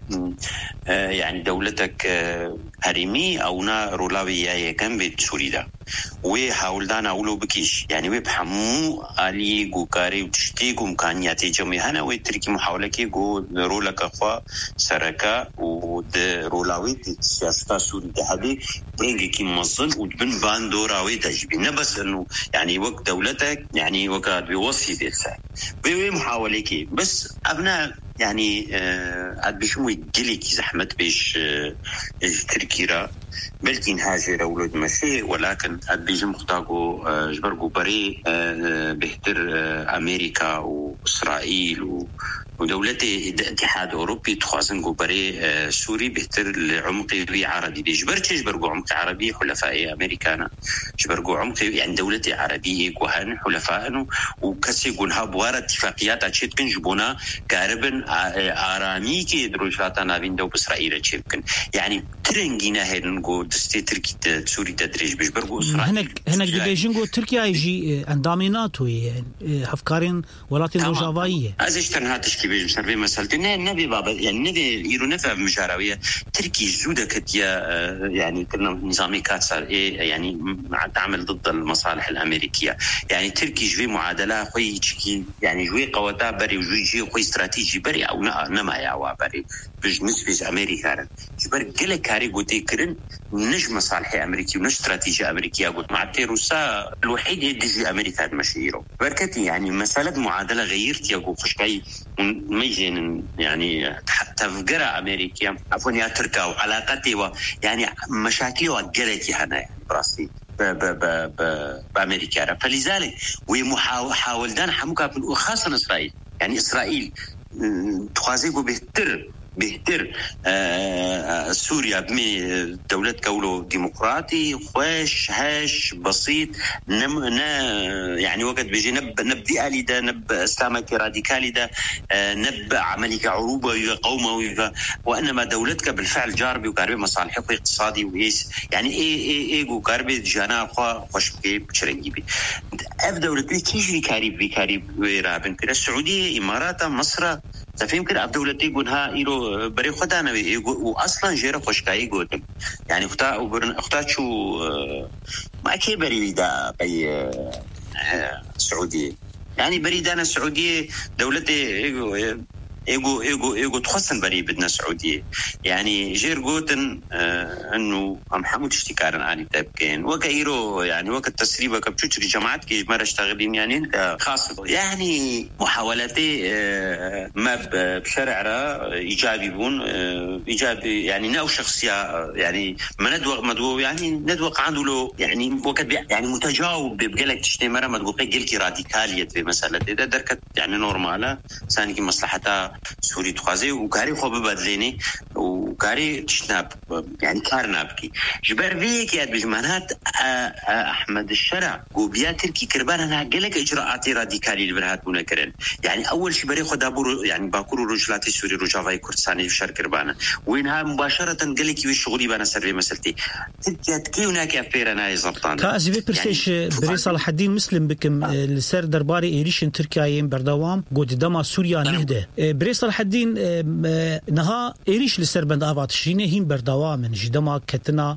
ینی دەولەتێک هەرێمی ئەونا ڕۆڵاوی یا یەکەم بێت سووریدا وێ هەوڵدان ئەولۆ بکیش ینی وێ هەموو ئالی گوکاری و تشتێک و امکانیاتی جەمعی هەنە وێ ترکی محاولەکێ گۆ ڕۆلەکە خوا سەرەکە و ڕۆڵاوی سیاستا سووری دەهەبێ برنگێکی مەزن و بن باندۆراوی دەژبی نەبەسن و ینی وەک دەولەتێک ینی وەکە دوێ وەسی دێسە وێ وێ محاولێکی بەس ئەبنا يعني أدبشوي جليك زحمة بيش تركيرا بلكن هاجر ولد مشي ولكن أدبيجم خطاقو جبرقو بري بهتر أمريكا وإسرائيل ودولتي اتحاد أوروبي تخوازن جو بري سوري بهتر لعمقي عربي بيجبرش جبرقو عمق عربي حلفاء أمريكانا جبرقو عمق يعني دولتي عربية وهن حلفاء وكسي قنها بوار اتفاقيات أشيت كن جبونا كاربن آرامي كي دروجلاتا نابين دو بإسرائيل تشيبكن يعني ترنجينا هيدن جو دستي تركي سوري تدريج بيجبرقو إسرائيل هناك هناك بيجين جو تركيا يجي عندامي ناتو هفكارين ولاتين روجافاية أزيش تنها تشكي بيجم سربي مسألة نبي بابا يعني نبي يرو نفع مجاراوية تركي جودة كتيا يعني كنا نظامي كاتسر إيه يعني تعمل ضد المصالح الأمريكية يعني تركي جوي معادلة خوي تشكي يعني جوي قوتا بري وجوي جي خوي استراتيجي بري أو نما يعوا بري بج نسبة أمريكا جبر كل كاري قوتي كرن نج مصالح أمريكي ونج استراتيجية أمريكية قلت مع التيروسا الوحيد يدي أمريكا المشيرو بركتي يعني مسألة معادلة غيرت يقول خشكاي ميجين يعني تفجر أمريكا عفوا يا تركا وعلاقتي و يعني مشاكل وقلتي هنا يعني براسي ب ب ب ب بأمريكا فلذلك ومحاول دان حموكا وخاصة إسرائيل يعني إسرائيل تخازيقوا بهتر بهتر آه سوريا بمي دولة كولو ديمقراطي خوش هاش بسيط نم نا يعني وقت بيجي نب نبدي آلي ده نب إسلامك راديكالي ده آه نب عملية عروبة قومة وإنما دولتك بالفعل جاربي وقاربي مصالحك اقتصادي وهيس يعني إيه إيه إيه وقاربي جانا خوا خوش بكي بشرنجي بي أف دولتي تيجي كاريب بكاريب ويرابن كده السعودية إمارات مصر تفهم كده دولتي قلها إيرو بري خدانا وأصلا جيرا خوشكاي قوتم يعني اختا وبرن اختا شو ما كي بريدا بي سعودية يعني بريدانا السعودية دولتي إيجو إيجو إيجو إيجو تخصن بري بدنا سعودية يعني جير قوتن آه إنه هم حمود اشتكارن عالي تبكين وكايرو يعني وقت التسريبة كبتشوش جماعات كي مرة اشتغلين يعني انت خاصة يعني محاولاتي آه ما بشرع را إيجابي بون آه إيجابي يعني ناو شخصية يعني ما ندوق مدوق يعني ندوق عنده له يعني وقت يعني متجاوب بقلك تشتي مرة مدوق قلكي راديكالية في مسألة إذا دركت يعني نورمالة ثاني مصلحتها سوري تخازي وكاري خو ببدليني وكاري تشناب يعني كارنابكي جبر فيك يا بجمانات احمد الشرع وبيا تركي كربان انا قالك اجراءات راديكالي اللي برهات منكرن يعني اول شيء بري خو دابور يعني باكور رجلاتي سوري رجافاي كردستاني في شهر كربانه وينها مباشره قالك وي شغلي بنا سري مسلتي تتكي هناك افير انا زبطان كازي برسيش بري صلاح الدين مسلم بكم السر درباري ايريشن تركيا بردوام قد دما سوريا نهده بري صلاح الدين نها إيريش لسربند آفات شينه هين بردوا من جدما كتنا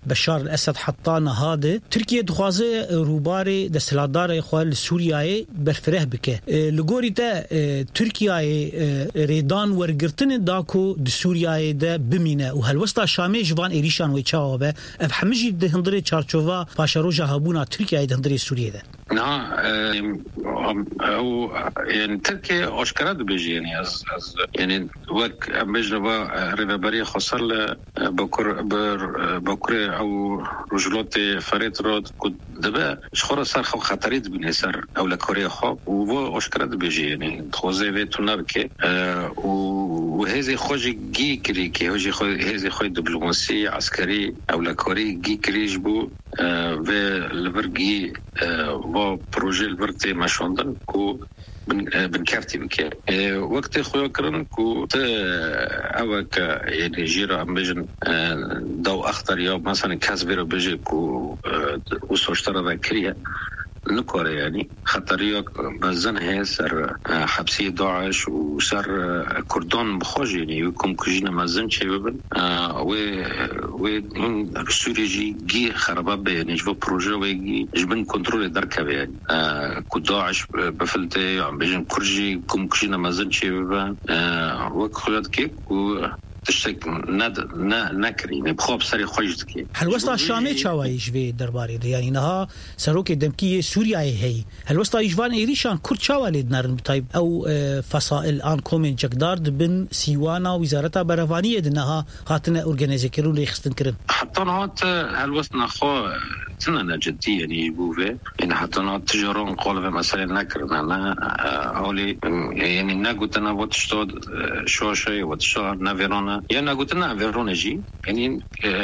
بشار الاسد حطا نهاده تركيا دخوازه روباري د سلادار خوال سوريا برفره بك لغوري تا تركيا ريدان ورغرتن داكو د سوريا ده بمينه وهالوسطا شامي جوان ايريشان ويچاوبه اف حمجي د هندري چارچوفا باشاروجا هابونا تركيا د هندري سوريا ده نعم او يعني تركيا اشكرت بيجي يعني از از يعني وك بجنبا ريبري خسر بكر بكر او رجلات فريد رود كنت دبا شخور صار خطريت بنسر او لكوريا خو و اشكرت بيجي يعني خوزي بيتنا بك وهذه خوجي جي كري كي هوجي خو هذه خو دبلوماسي عسكري او لكوري جي كريجبو و البرغي و بروجي البرتي ماشوندن كو بن كارتي بك وقت خويا كرن كو اوك يعني جيرا امبجن دو اخطر يوم مثلا كاسبيرو بيجي كو وسوشترا ذكريا نكوري يعني خطرية بزن هي سر حبسية داعش وسر كردان بخوج يعني يكون كجينا مزن شيء ببن و و سوريجي جي خرابة يعني جو بروجي ويجي جبن كنترول دركة يعني كداعش بفلتي عم بيجن كرجي كم كجينا مزن شيء ببن وكخلات كيك و تشتك ند ن نكري بخوب سري خوجتكي هل وسط الشامي تشاويش في درباري يعني نها سروك دمكيه سوريا هي هل وسط يجوان ايريشان كرد شاولي نارن طيب او فصائل ان كومين جقدارد بن سيوانا وزارتها برفانيه انها هاتنا اورجانيزي كرو لي خستن كرن حتى نهات هل وسط نخو تننا جدي يعني بوفي ان حتى نهات تجارون قول مثلا نكرنا انا اولي يعني نغوتنا وتشتود شو شيء وتشار نافيرونا يعني قلتنا فيرونا جي يعني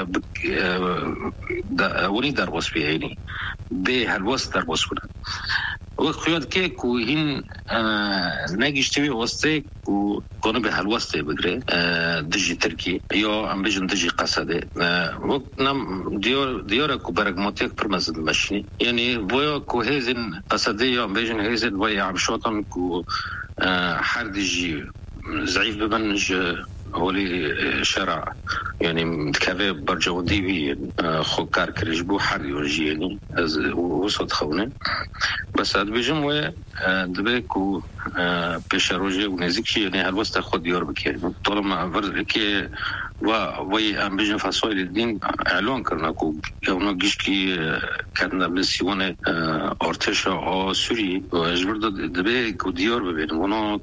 وني دربوس بيه يعني به الوسط دربوس كنا وخيات كيك وهين ناقشتوي وسطك وكانوا به الوسط بقري دجي تركي يا ام بيجن دجي قصده وقتنا ديور ديورا كوبرغماتيك برمزد ماشني يعني بويا كوهزن قصده يا ام بيجن هزن ويا عم شوطن كو حردجي زعيف ببنج هولي شرع يعني متكافئ برجو ديبي خو كار كرجبو حر يورجي يعني وصوت خونا بس هاد بيجم و دبيكو بيشاروجي ونزيكشي يعني هالوسط خد يور بكي طالما فركي و وي ام بيجن فاسوي الدين اعلان كرنا كو يوم جيشكي كنا بسيونه ارتشا او سوري وجبر دبيكو ديور بين ونو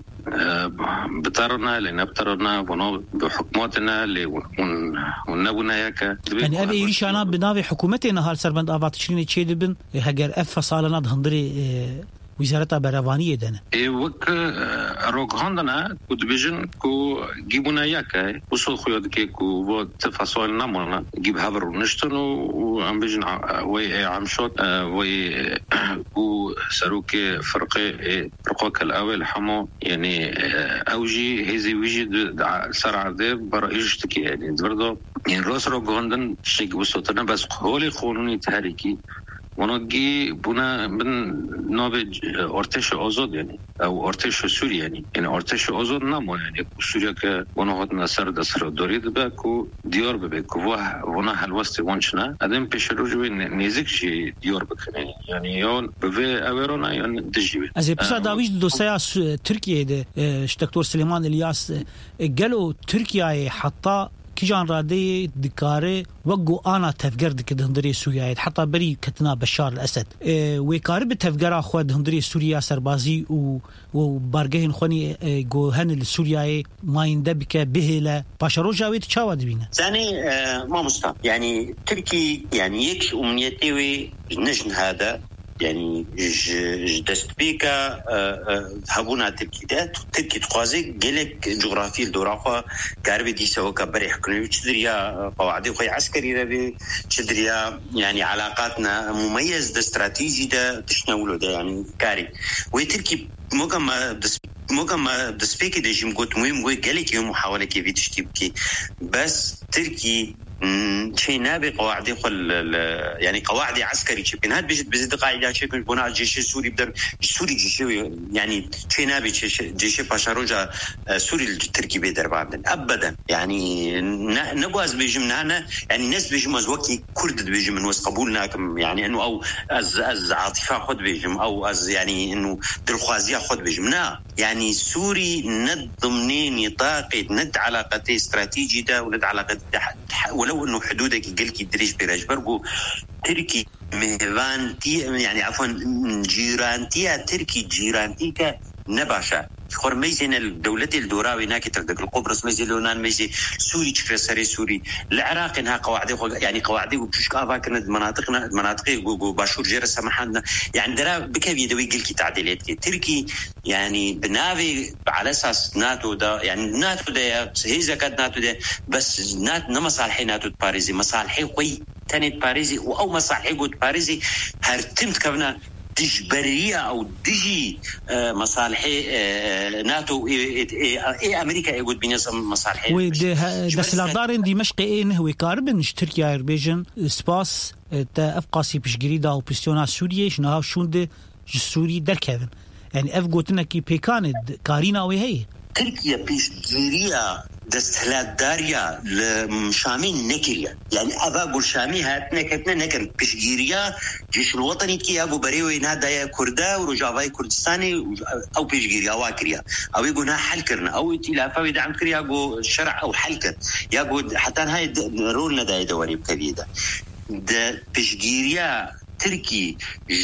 بطرنا لنا بطرنا ونو بحكوماتنا اللي ونبونا ياك يعني ابي يريشانا بناوي حكومتنا هال سربند افات تشريني تشيد بن هاجر اف فصالنا هندري وزارة برافانية دنا. إيه وك روغاندنا كود بيجن كو جيبونا ياك وصل خياد كي كو وتفاصيل نامونا جيب هبر ونشتن وعم بيجن وي عم شوت وي كو سروك فرقة فرقة الأول حمو يعني أوجي هذي ويجد سرع ذي برأيجتك يعني برضو يعني راس روغاندن شيء وصلتنا بس هولي قانوني تحريكي ونجي بنا من نوبج ارتش آزاد يعني او ارتش سوري يعني يعني ارتش آزاد نمو يعني سوريا که ونهاد نصر دستر دارید بکو دیار ببکو و ونا هلوست وانچنا ادم پیش روی نزدیک شی دیار بکنه يعني یا به اورانا یا دجیبه از پیش داویج دوسیا ترکیه ده دکتور سلیمان الیاس قالوا ترکیه حتی كيجان رادي دكاري وقو أنا تفجر دك دهندري سوريا حتى بري كتنا بشار الأسد إيه ويقارب تفجر أخوة دهندري سوريا سربازي و وبارجهن خوني إيه جو هن السوريا ما يندبك بهلا باشرو جاويت شاود بينا ثاني آه ما مستوى يعني تركي يعني يكش أمنيتي نجن هذا يعني ج دست بيكا هبونا تركيدات تركي تقازي جلك جغرافي الدورافة كاربي دي سوا كبري حكني وشدريا قواعد خوي عسكري ربي شدريا يعني علاقاتنا مميز ده استراتيجي ده تشنولو ده يعني كاري وتركي مقام دس مقام دس بيكي ده جيم قلت مهم وجلك يوم محاولة كيف تشتبكي بس تركي شيء نابي قواعد خل يعني قواعد عسكري شبين هاد بيجد بزيد قاعدة شيء بناء الجيش السوري بدر السوري جيش يعني شيء نابي جيش باشاروجا سوري التركي بدر بعدين أبدا يعني نبغى بيجمنا أنا يعني الناس بيجم وقتي كرد بيجم من وس قبولنا يعني إنه أو از از عاطفة خد بيجم أو از يعني إنه دلخوازية خد بيجمنا يعني سوري ند ضمن نطاق ند علاقة استراتيجية ده وند علاقة ولو إنه حدودك يقلك يدريش برجبرجو تركي مهوانتي يعني عفوا جيرانتي تركي جيرانتي ك نباشا خور ميزين الدولة الدوراوي ناكي تردك القبرص ميزي لونان ميزي سوري تشكرا سري سوري العراق إنها قواعدي يعني قواعدي وبشكا فاكرنا مناطقنا مناطقي باشور جير سمحنا يعني درا بكبي دوي قلكي تعديلات كي تركي يعني بنافي على أساس ناتو دا يعني ناتو دا هي زكاة ناتو دا بس نات نمصالحي ناتو باريزي مصالحي قوي تاني باريزي أو مصالحي قد باريزي هرتمت كفنا تجبرية أو دجي مصالحي ناتو إيه أمريكا يقول بينس مصالحي وده دسلادارين دمشق إيه نهوي كاربن تركيا إربيجن سباس تا أفقاسي بشجري دا وبستيونا سوريا شنها شونده سوري دركذن يعني أفقوتنا كي بيكاند كارينا وهي تركيا بشجرية دستهلاداريا لمشامين نكريا يعني أبا شامي هاتنا كتنا نكر بشجيريا جيش الوطني كي أبو بريوي نادايا كردا ورجافاي كردستاني أو بشجيريا واكريا أو يقولنا حل كرنا أو ائتلافا يدعم كريا أبو شرع أو حل كر يقول حتى هاي رولنا داي دواري بكبيدة ده بشجيريا تركي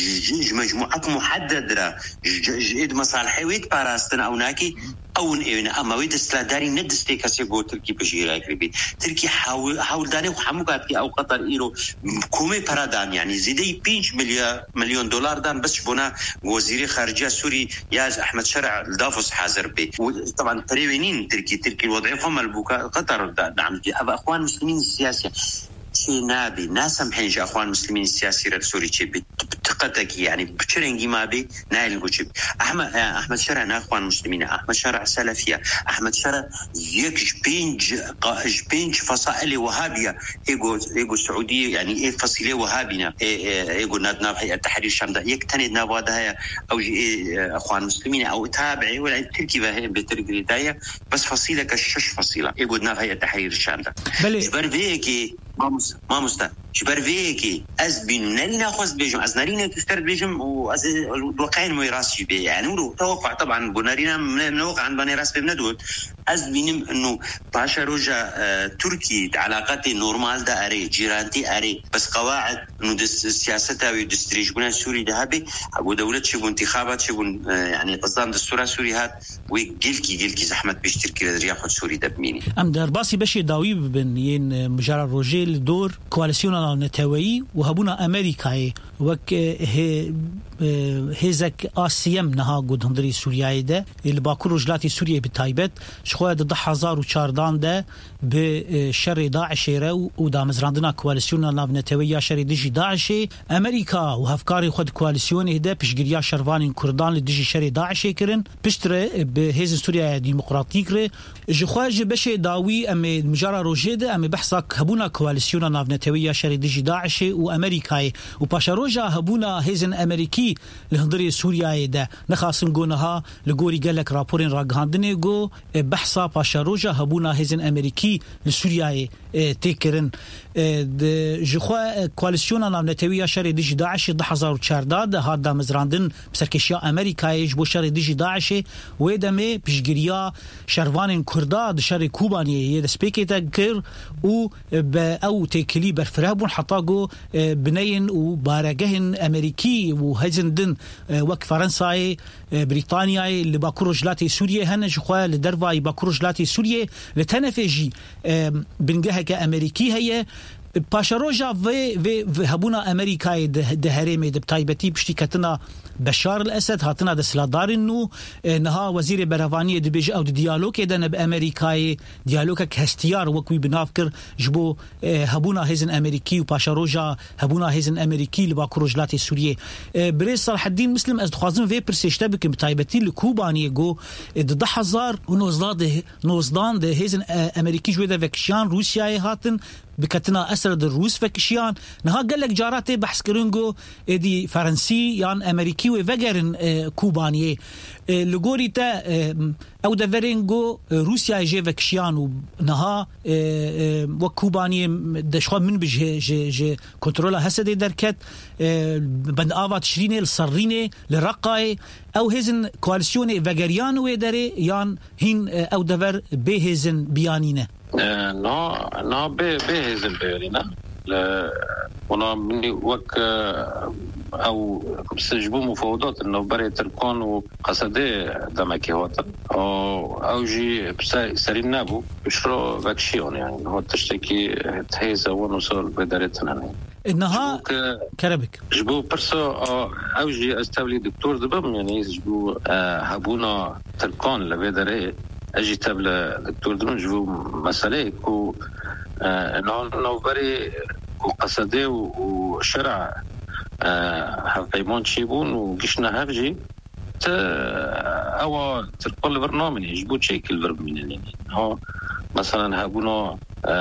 مجموعات محددة جد مصالحي ويت باراستن أو ناكي أو إينا أما ويد استلاداري ندستي كسي جو تركي بشيرا كريبي تركي حاول حاول داري وحموقات أو قطر إيرو كومي برادان يعني زيدي بينش مليون مليون دولار دان بس بنا وزير خارجية سوري ياز أحمد شرع الدافوس حاضر به طبعا تريوينين تركي تركي الوضع فما البوكا قطر دعم أبا أخوان مسلمين السياسية شيء نابي ناس محنج أخوان مسلمين السياسي رسوري شيء بتقتك يعني بتشرنجي ما بي نايل وجب أحمد أحمد شرع أخوان مسلمين أحمد شرع سلفية أحمد شرع يك جبينج جبينج فصائل وهابية إيجو إيجو سعودية يعني إيه فصيلة وهابينا إيه إيجو نادنا في التحرير الشام ده يك تاني نابوده أو إيه أخوان مسلمين أو تابعي ولا تركي به بتركي داية بس فصيلة كشش فصيلة إيجو نادنا في التحرير الشام ده جبر فيكي ما مستا شبر فيكي از بيننا ناخذ بيجم از نارينا كفتر بيجم واز الواقعين ما يراسي بي يعني ولو توقع طبعا بنارينا من واقع عن بني راس بندود از بينم انه باشاروجا آه تركي علاقاتي نورمال دا اري جيرانتي اري بس قواعد انه السياسه ويدستريج بنا سوري ذهبي ابو دوله شبو انتخابات شبو آه يعني قصدام دستور سوري هات ويجلكي جلكي زحمت بيشتركي ياخذ سوري دبميني ام درباسي بشي داوي بن ين مجرى روجيل دور كواليسيون النتوي وهبونا أمريكاي وك هزك آسيم نها قد هندري سوريا ده اللي باكر رجلاتي سوريا بتايبت شخوة ضد حزار وشاردان ده بشر داعش رو ودامزراندنا كواليسيون النتوية شر دجي داعش أمريكا وهفكاري خد كواليسيون ده بشجريا شرفان كردان لدجي شر داعش كرن بشتر بهز سوريا ديمقراطيك ره جخواج بشي داوي أم مجرى روجيده أم بحثك هبونا كواليسيون النتوية شر دجي داعش وأمريكاي وباشاروجا هبونا هزن أمريكي لهندري سوريا ده نخاسن قونها لقوري قالك رابورين راقهاندني قو بحثا باشاروجا هبونا هزن أمريكي لسوريا تكرن جخوا كواليسيون النتوية شر دجي داعش ده حزار وشارداد هادا مزراندن بسركشيا أمريكاي جبو شر دجي داعش ويدمي بشجريا شروان كرداد شر كوباني يدسبيكي تذكر و أو تكلي برفرابون حطاقو بنين وبارجهن أمريكي وهزندن وك فرنساي بريطانيا اللي باكرو جلاتي سوريا هن جخوا لدرفاي باكرو جلاتي سوريا لتنفجي بنجها كأمريكي هي باشاروجا في في هبونا أمريكا ده هرمي ده بتايبتي بشتكتنا بشار الأسد هاتنا ده سلادار إنه نها وزير برافانية ده بيج أو ده ديالوج ده بأمريكا ديالوج كهستيار وكوي بنافكر جبو هبونا هزن أمريكي وباشاروجا هبونا هزن أمريكي لباكروجلات السورية بريس صلاح الدين مسلم أز دخوازن في برسيشتبك بتايبتي لكوباني جو ده حزار ونوزدان ده نوزدان ده هزن أمريكي جوه ده فكشان روسيا هاتن بكتنا أسر الروس فكشيان نها قال لك جاراتي بحث كرنجو دي فرنسي يعني أمريكي وفجرن كوبانية لغوري تا أو دفرينجو روسيا جي فكشيان ونها وكوبانية دشخوا من بجه جي جي كنترولا هسدي دركت بند آفات شرينة لصرينة لرقاي أو هزن كواليسيوني فجريان ويدري يان هين أو دفر بهزن بيانينه نا نا به بهزن بيانينه لا ونا مني وك او بسجبو مفاوضات انه بري تركون وقصدي دمكي هوتر او او جي سرين نابو بشرو فاكشيون يعني هو تشتكي تهيزا ونوصل بدارتنا انها كربك جبو برسو او جي استولي دكتور دبم يعني جبو هابونا تركون لبداري اجي تبلا دكتور دبم جبو مسألة كو انه بري وقصدي وشرع هفيمون شيبون وقشنا هفجي أو ترقل برنامج يجبو شكل برنامج هو مثلا هابونا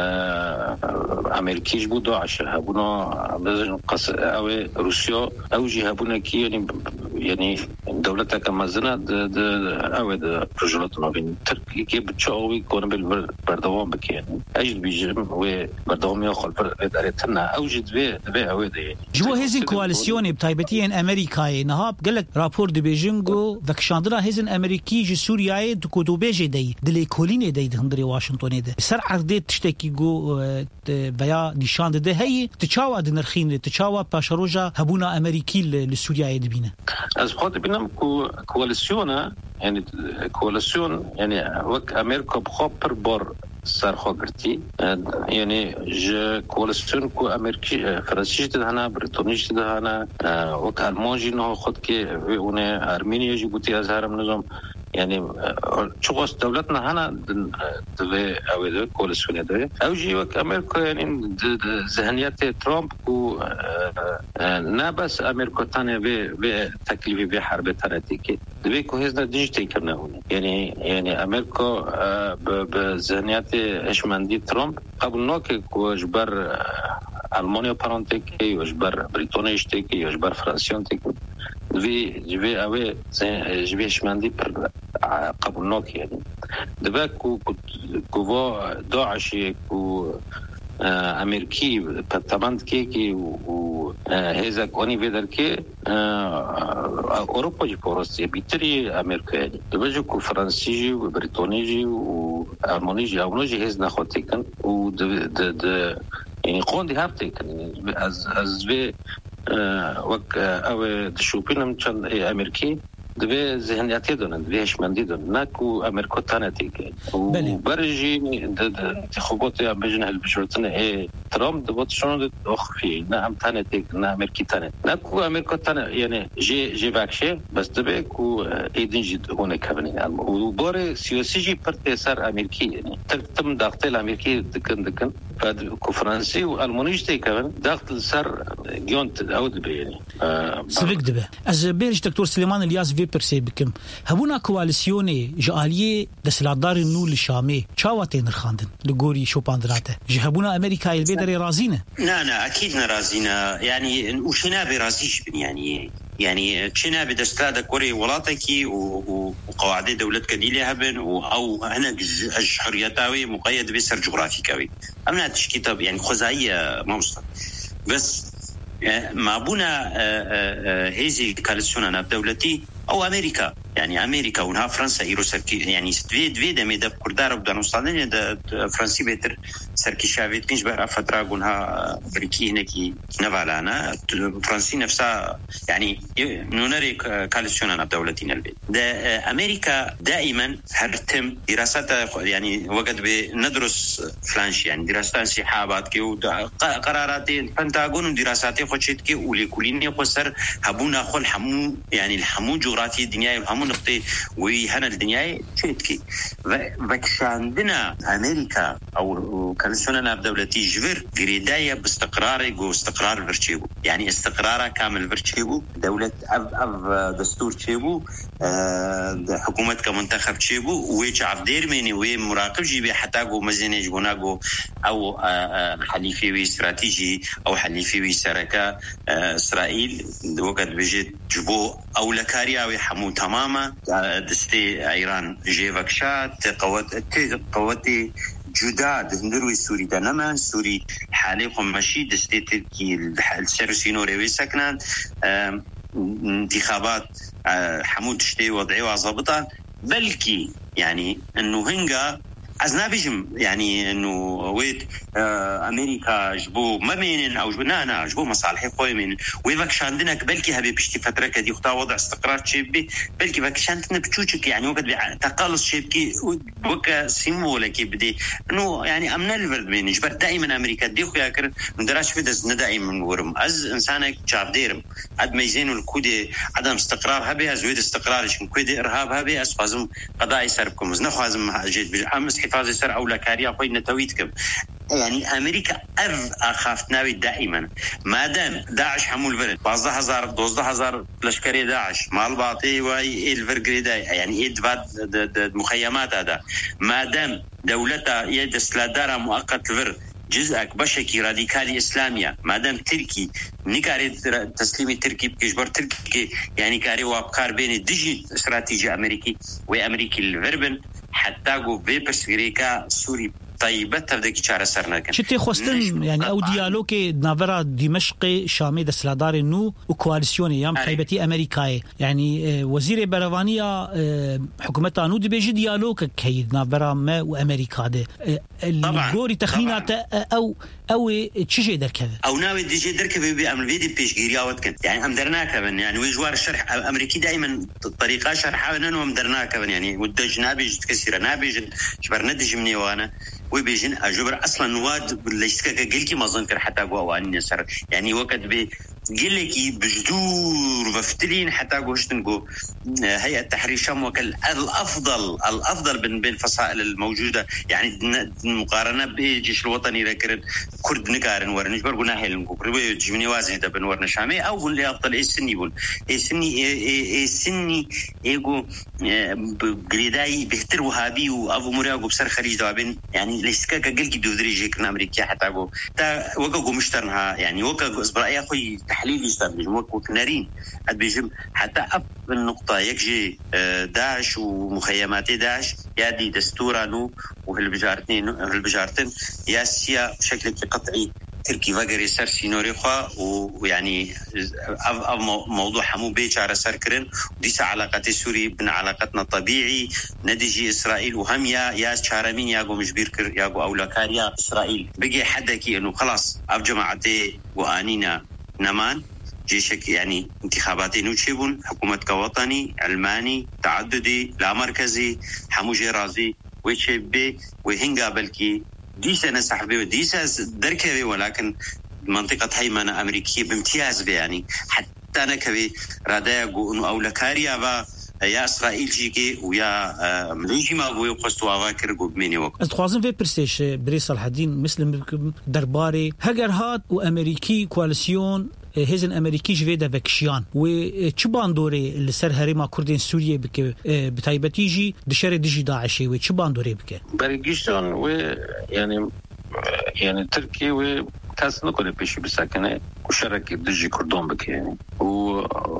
أمريكي يجبو داعش هابونا مثلا قص أو روسيا أو جي هابونا كي يعني يعني دولتها كمزنا أو رجلاتنا بين تركي كي بتشاوي كون بالبردوام بكيان أجد بيجرم وبردوام يأخذ بدارتنا أوجد به به أو ده جو هزين كواليسيوني بتايبتين أمريكاي نهاب قالك رابور دي بيجينغو فكشاندرا هزين أمريكي جي سوريا دكودو بيجي داي دلي كوليني داي هندري واشنطن ده سر عقدة تشتكي جو بيا نشان ده هي تشاوا دنرخين تشاوا باشروجا هبونا أمريكي لسوريا دبينا از خود بینم کو کواليسيون يعني کواليسيون يعني وك امريكا بخبر بار سرخوگرتی يعني ج کواليسيون کو امريكي فرنسي دهنا بريطانيش دهنا وك المانجي نه خود که اون ارمنیا جيبوتي از هرم نظام يعني شغل دولتنا هنا دو او دو كولسوني دو او جي وك امريكا يعني ذهنيات ترامب و نا بس امريكا تاني ب بتكليف بحرب تنتيكي دبي كو هزنا ديجيتال كنا هنا يعني يعني امريكا بذهنيات اشمندي ترامب قبل نوك كو جبر المانيا بارانتيكي وجبر بريطانيا اشتكي وجبر فرنسيون تيكي في جبي اوي جبي شمندي قبل نوك يعني دبا كو كو داعش كو امريكي بتمند كيكي و هذا كوني بدر كي اوروبا جي بوروسي بيتري امريكا يعني دبا كو فرنسي وبريطاني و الماني جي او نجي هز ناخوتيكن و د يعني قوندي هابتيكن از از في وك او تشوفينهم كان امريكي دبي ذهنياتي دون دبيش مندي دون ناكو امريكا تانتيك وبرجي انتخابات بجنه البشرتنا ايه ترامب دبط شلون اخفي نعم تانتيك نعم امريكا تانت ناكو امريكا تان يعني جي جي فاكشي بس دبي كو ايدين جد هنا كابني وبور سياسي جي بارتيسار امريكي يعني تم ضغط الامريكي دكن دكن فكو فرنسي والماني جتي كمان ضغط صار جونت او دبي يعني سبك دبي از بيرج دكتور سليمان الياس برسي بكم هبونا كواليسيوني جاليه دسلادار النور الشامي تشاواتين الخاندن لغوري شو باندراته جهبونا امريكا البيدري رازينه لا لا اكيد رازينه يعني وشنا برازيش يعني يعني شنا بدستاده كوري ولاتكي وقواعد دولتك دي لها بن او هنا حريتاوي مقيد بسر جغرافيكاوي امنا تشكيتاب يعني خزائيه موصل بس ما بونا هذه كالسيونا دولتي او امريكا يعني امريكا ونها فرنسا ايرو سركي يعني دوي دوي دمي د كردار بدن استادنه د فرنسي بيتر سركي شافيت كنج بقى فتره قلها بريكي هناكي نفالانا فرنسي نفسها يعني نونري كالسيونا دولتين البيت د امريكا دائما هرتم دراسات يعني وقت بندرس فلانش يعني دراسات انسحابات كي قرارات البنتاغون دراسات خوشت كي ولكلين يقصر هبونا خل حمو يعني الحمو جغرافي الدنيا الحمو نقطة وهنا الدنيا شيتكي وكشاندنا أمريكا أو كنسونا بدولتي جبر قريداية باستقرار جو استقرار برشيبو يعني استقرار كامل برشيبو دولة أب أب دستور شيبو أه حكومة كمنتخب شيبو ويش عبدير مني ومراقب جيبي حتى جو مزينة جوناجو أو أه حليفي واستراتيجي أو حليفي وسركة أه إسرائيل وقت بيجي جبو أو لكاريا ويحمو تماما دستي إيران جيفكشات قوات قواتي جداد هندروي سوري دانما سوري حاليهم ماشي دستي تركي السرسينو روي سكنان انتخابات حمود شتي وضعي وظابطان بلكي يعني انه هنجا أزنابيجم يعني إنه ويد آه أمريكا جبو ما بين أو جبنا أنا جبو مصالحي قوي من ويفكش عندنا بلكي هبي بشتي فترة كدي اختار وضع استقرار شيبي بلكي فكش عندنا بتشوشك يعني وقت تقلص شيبكي وك سيمولا كي بدي إنه يعني أمن الفرد من جبر دائما أمريكا دي خويا كر من دراش في دز ندائما من ورم أز إنسانك شعب ديرم عد ميزين والكودي عدم استقرار هبي أزويد استقرارش من كودي إرهاب هبي أسفازم قضاء سربكم زنخوازم جيد بأمس حفاظ سر أو لكاريا خوي نتويتكم يعني أمريكا أف أخافتناوي دائما ما دام داعش حمول برد بعض هزار دوزده هزار لشكري داعش مال باطي واي الفرقريدا يعني إيد بعد مخيمات هذا ما دام دولتها يد سلادارة مؤقت الفر جزءك بشكي راديكالي إسلامية ما دام تركي نكاري تسليمي تركي بكجبر تركي يعني كاري وابكار بين ديجي استراتيجي أمريكي وأمريكي الفربن حتى جو بيبرس غريكا سوري طيبة تبدأ كشارة سرنا كان شتى خواستن يعني أو ديالوج نافرا دمشق شامي دسلادار النو وكواليسيوني يام طيبتي أمريكاي يعني وزير بريطانيا حكومتها نو دبيجي ديالوج كيد نافرا ما وأمريكا ده الجوري تخمينات أو أو تشجع دركه أو ناوي تشجع دركه بأمر فيدي بيش جرياوت كان يعني أم درناك بن يعني وجوار الشرح أمريكي دائما طريقة شرحها إنه أم درناك بن يعني ودج نابج كثير نابج شبر ندج مني وأنا وبيجن أجبر أصلا نواد ليشتكى قلكي ما ظنكر حتى قوة أني سر يعني وقت بي قلكي بجدور وفتلين حتى قوشتنقو هيئة تحرير شام وكال الأفضل الأفضل بين بين الفصائل الموجودة يعني مقارنة بالجيش الوطني ذكر كرد نكارن ورنجبر قلنا هيل نقول جمني وازن ده بنورنا شامي أو قل لي أفضل إيه سني بقول إيه سني إيه إيه سني إيجو بقريداي بهتر وهابي وأبو مراقب بسر خليج دوابين يعني ليش كا قلقي دودري جيك أمريكا حتى أقول تا وقعوا مشترنها يعني وقعوا إصبر يا أخوي تحليل يستخدم وقعوا كنارين أتبيجم حتى أب النقطة يكجي داعش ومخيمات داعش يادي دستورانو وهالبجارتين هالبجارتين ياسيا بشكل قطعي تركي فقري سر سينوري خوا ويعني موضوع حمو بيش على سركرن وديس علاقات سوري بن علاقتنا طبيعي ندجي إسرائيل وهم يا يا شارمين ياقو مجبير كر ياقو أولاكاريا إسرائيل بقي حدكي إنه خلاص أب جماعتي وآنينا نمان جيشك يعني انتخاباتي نوتشيبون حكومة كوطني علماني تعددي لا مركزي حمو جيرازي ويشبي وهنجا بلكي ديسة نسحبه وديسة دركبه ولكن منطقة هيمنة أمريكية بامتياز به يعني حتى أنا كبي رادايقو إنه أولكاريا با يا إسرائيل جيكي ويا مليجي ما بوي قصوا أواكر قبميني وقت أتخوازن في برسيش بريس الحدين مثل درباري هجر هات وأمريكي كواليسيون هزن أمريكي جويدا فكشيان وشبان دوري اللي سر هريما كردين سوريا بك بتايبتيجي دشري ديجي داعشي وشبان دوري بك بريجيشون و يعني يعني تركي و كاس نقول بيشي بساكنة وشارك دجي كردون بك يعني و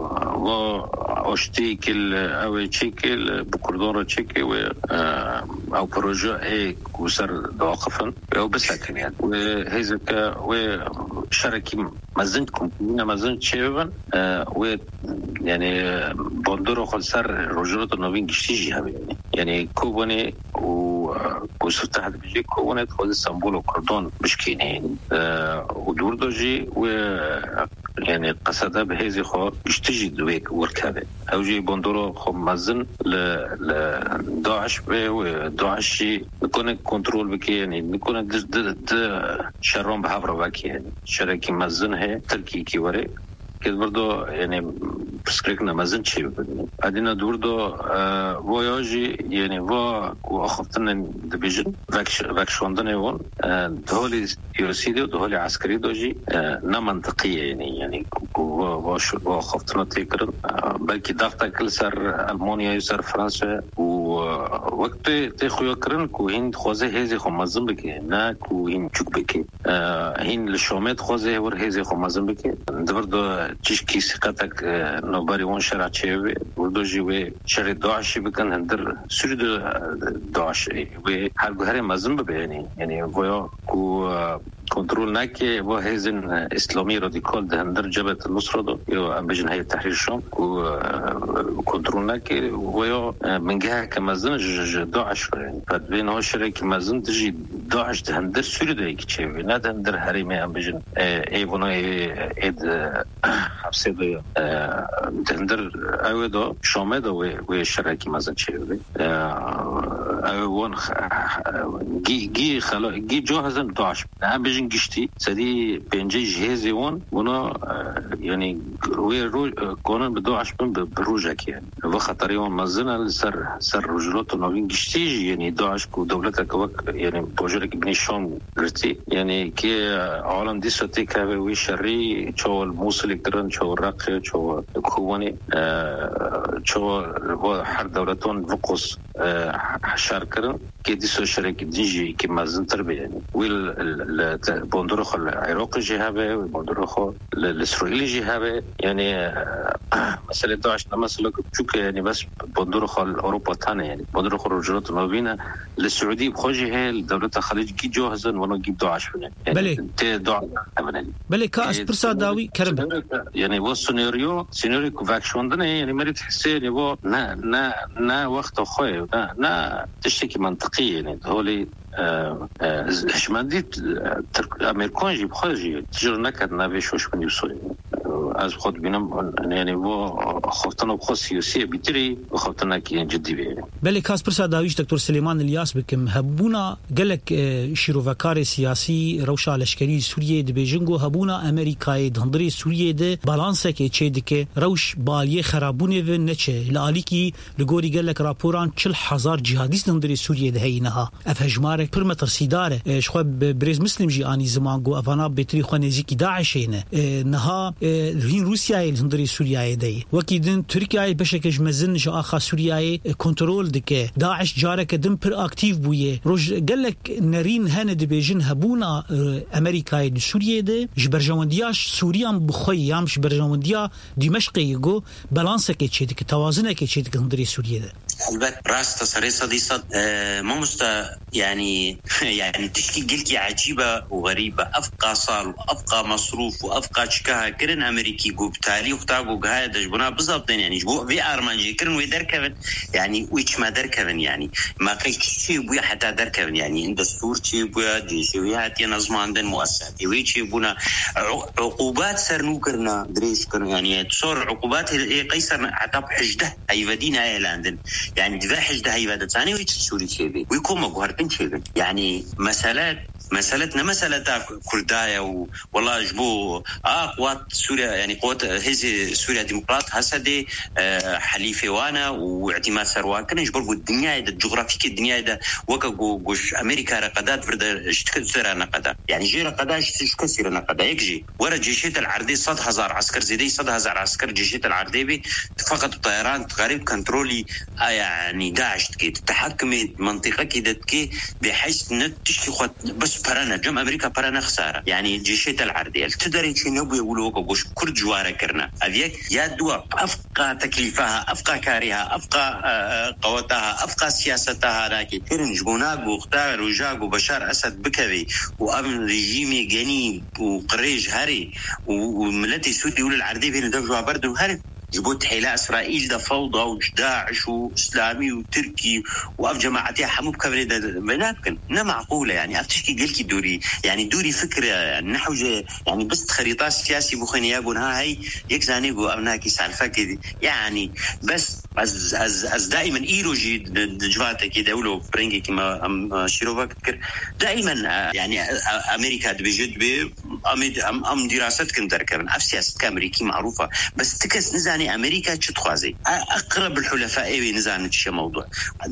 واشتي كل أو تشيكل بكردون تشيكي و أو بروجة هيك وصار واقفا أو بساكن يعني وهذا وشاركي مازنتكم كنا مازنت شيبان و يعني بندرو خلصار رجولة النوين جشتيجي هم يعني يعني كوبوني و وستحت بيجي كوبوني خذ اسطنبول وكردون مشكين يعني ودور دوجي و يعني قصده بهذه خو يشتجي دويك وركابه او جي بندرو خو مازن ل لداعش وداعش يكون كنترول بك يعني يكون د د شرهم بحفره بك يعني شركه مازن هي تركي كي وري که برضو یعنی بسکرکنا مزن چی بکنیم ادینا دوردو ویاجی یعنی وا و خفتن دبیجن وکش وکشوندن اون دهالی سیاسی و دهالی عسکری دوجی نه منطقیه یعنی یعنی وا وا خفتن تیکرن بلکه دفعه کل سر آلمانیا سر فرانسه و وقت تخویا کرن کو هند خوازه هزی خو مزن بکی نه کو هند چوک بکی هند لشومت خوازه ور هزی خو مزن بکی دوردو چیش کی سقطک نوباری اون شرع چیوی وردو جیوی شرع داعشی بکن هندر سرد داعشی و هر گوهر مزن ببینی یعنی ویا کو کنترل نکه و هزین اسلامی رادیکال ده هندر جبهت النصره دو یا بجن هی تحریر شام کو کنترل نکه ویا منجه كمزن داعش يعني فبين هو شركة مزن تجي داعش تهندر سوريا يك شيء لا تهندر هريمة أم بيجن إيه بنا إيد حبسيدو تهندر أودا شامدا وشركة مزن شيء أوان جي جي خلا جي جاهزن داعش أم بيجن قشتي سدي بينجي جهازي وان بنا يعني ويرو كونن بداعش بن بروجك يعني وخطريون مزن سر سر رجلات نوین گشتی یعنی داعش کو دولت کوک یعنی بوجر کی بنشون گرتی یعنی که عالم دی سوتی که وی شری چول موصل کرن چول رق چول کوانی چول هر دولتون وقص حشر کرن که دی سو شرکت دیجی که مزن تر بیانی ویل بندرخ العراق جهابه و بندرخ الاسرائیلی جهابه یعنی مثلا داعش مثلا چوک یعنی بس بندرخ اوروبا تانه يعني بدر خروجات نوينه للسعوديه بخوجه الدوله الخليج كي جاهزا وانا جيب داعش يعني تي داعش بله كاس برساداوي كرب يعني هو سيناريو سيناريو كوفاكشوندن يعني مريت حسين يبو نا نا نا وقت خوي نا نا تشتكي منطقيه يعني هولي هشمندي امريكان جيب خارجي تجر نكد نبيش وش من يوصل از خود بینم یعنی و خفتن و خاص سیاسی بیتری و خفتن که جدی بیه بله کاس پرسا داویش دکتر سلیمان الیاس بکم هبونا گلک شیروکار سیاسی روشا لشکری سوریه د بیجنگو هبونا امریکای دندری سوریه د بالانس کې چې د کې روش بالیه خرابونه و نچه لالی کی لګوري گلک راپوران چهل هزار جهادیست دندری سوریه د هینها افهجمار پرمتر سیداره شخو بریز مسلم جی انی زمان گو افانا بیتری خو نزیکی داعشینه نها هین روسیای دندری سوریه دی وکیدن ترکیه بشکش مزن جو اخا سوریه کنترل دکه داعش جارک دم پر اکتیو بویه روج گلک نرین هنه د بیجن هبونا امریکای د سوریه ده جبرجوندیاش سوریان بخوی یام جبرجوندیا دمشق یگو بالانس کې چې د توازن کې چې د دندری سوریه ده البته راست سري صديصة ما مست يعني يعني تشكي قلكي عجيبة وغريبة أفقى صار وأفقى مصروف وأفقى شكاها كرن أمريكي جو بتالي وختاقو قهاية دجبنا بالضبط يعني جبو في أرمانجي كرن ويدركبن يعني ويش ما دركبن يعني ما قيت شيء بويا حتى دركبن يعني عند السور شيء بويا ديشي ويهاتي نظم عندن مؤسسات ويشي بونا عقوبات سرنو كرنا دريش كرنا يعني تصور عقوبات قيصر حتى بحجده أي مدينة إيرلندن يعني دفاحش ده هيبقى ثاني ويتسوري شيء ويكون مجهرتين شيء يعني مسألة مسألتنا مسألة كردايا و... والله جبو آه قوات سوريا يعني قوات هذه سوريا ديمقراط هسدي آه حليفة وانا واعتماد سروا كنا يجبروا الدنيا ده الجغرافية الدنيا ده وكجو جوش أمريكا رقدات فرد اشتكت سير نقدا يعني جي رقدا اشتكت سير نقدا يكجي ورا جيشات العردي صد هزار عسكر زيدي صد هزار عسكر جيشات العردي فقط الطيران تقريب كنترولي آه يعني داعش كي تتحكم منطقة كده كي بحيث نتشكي خد بس برانا جم أمريكا برانا خسارة يعني جيشات العردية تدري شنو بيقولوا وقوش كل جوارة كرنا هذيك يا دوا أفقى تكليفها أفقى كاريها أفقى قوتها أفقى سياستها لكن كرن جبوناق واختار وجاق وبشار أسد بكذي وأمن رجيمي جني وقريج هاري وملتي سودي يقول العردية بين دفعوا برد وهرب جبوت حيلة إسرائيل ده فوضى وداعش وإسلامي وتركي وأف جماعتها حموب كبري ده بنابكن نا معقولة يعني أفتشكي قلكي دوري يعني دوري فكرة يعني نحو يعني بس خريطات سياسي بخيني يقول ها هاي يكزاني قو أبناكي سالفة كده يعني بس از از از دائما إيروجي جواتك كده ولو برينجي كما شيروبا كتكر دائما يعني أمريكا بجد ام ام دراسات كندر كمان اف سياسه امريكي معروفه بس تكس نزاني امريكا تشتخوازي اقرب الحلفاء نزانت شي موضوع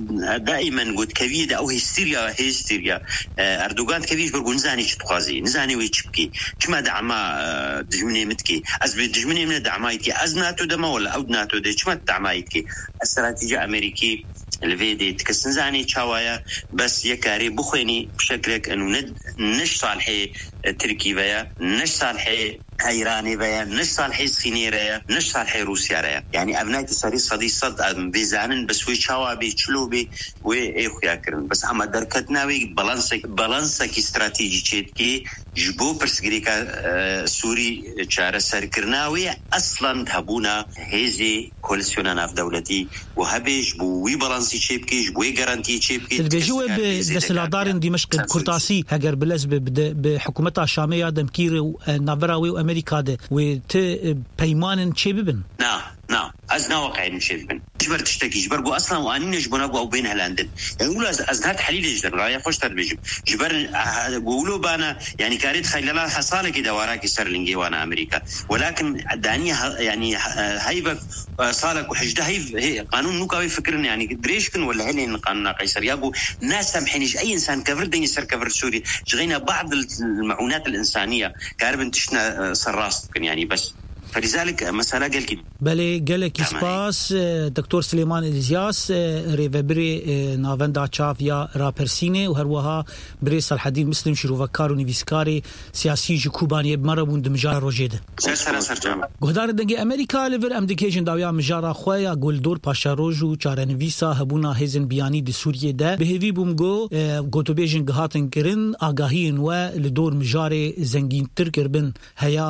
دائما قلت كبيده او هيستيريا هيستيريا اردوغان كبير برغون نزاني تشتخوازي نزاني ويتشبكي كما دعما دجمني متكي از بدجمني من دعمايتي ازناتو دما ولا او ناتو دي كما دعمايتي استراتيجيه امريكي الفيدي تكسنزاني تشاوايا بس يكاري بخويني بشكلك انه ند نش صالحي تركي بيا نش صالحي ايراني بيا نش صالحي صيني ريا نش صالحي روسيا ريا يعني ابناء تساري صدي صد بيزانن بس وي تشاوابي تشلوبي وي اخويا كرن بس اما دركتنا وي بالانسك بالانسك استراتيجي تشيتكي جبو برسغريكا سوري تشار سركرناوي اصلا هبونا هيزي كولسيوننا في دولتي وهبيج بو وي بالانسي تشيبكي جبوي جارانتي تشيبكي تلبيجوا بدسلادار دمشق كورتاسي هاجر بلز بحكومتها الشاميه دمكير ونافراوي وامريكا ده وت بيمان تشيبن نعم نعم أزنا واقعين شيبن جبر تشتكي جبر قو أصلا وأني نجبنا قو بين هلاندن يعني يقولوا أزنات حليل جدا رأي خوش تربيجم جبر قولوا بانا يعني كاريت خيلنا حصالة كده وراكي سرلينجي وانا أمريكا ولكن دانية يعني هايبك صالك وحجده هي قانون نوكاوي فكرنا يعني دريشكن ولا هلين قانون قيصر يابو ناس سامحينيش أي إنسان كفر دين يسر كفر سوري جغينا بعض المعونات الإنسانية كاربن تشنا سراستكن يعني بس فلذلك مسألة قال كده بله قال كيسباس دكتور سليمان إليزياس ريفبري نافندا تشافيا رابرسيني وهروها بريس الحديد مسلم شروفكار ونيفيسكاري سياسي جكوباني بمربون دمجار روجيده سر سر جامع قهدار دنگي امريكا ليفر امديكيشن داويا مجارا خويا قول دور باشا روجو چارنويسا هبونا هيزن بياني دي سوريا ده بهيفي بومغو غوتوبيجن غهاتن كرن آگاهين و لدور مجاري زنگين تركربن هيا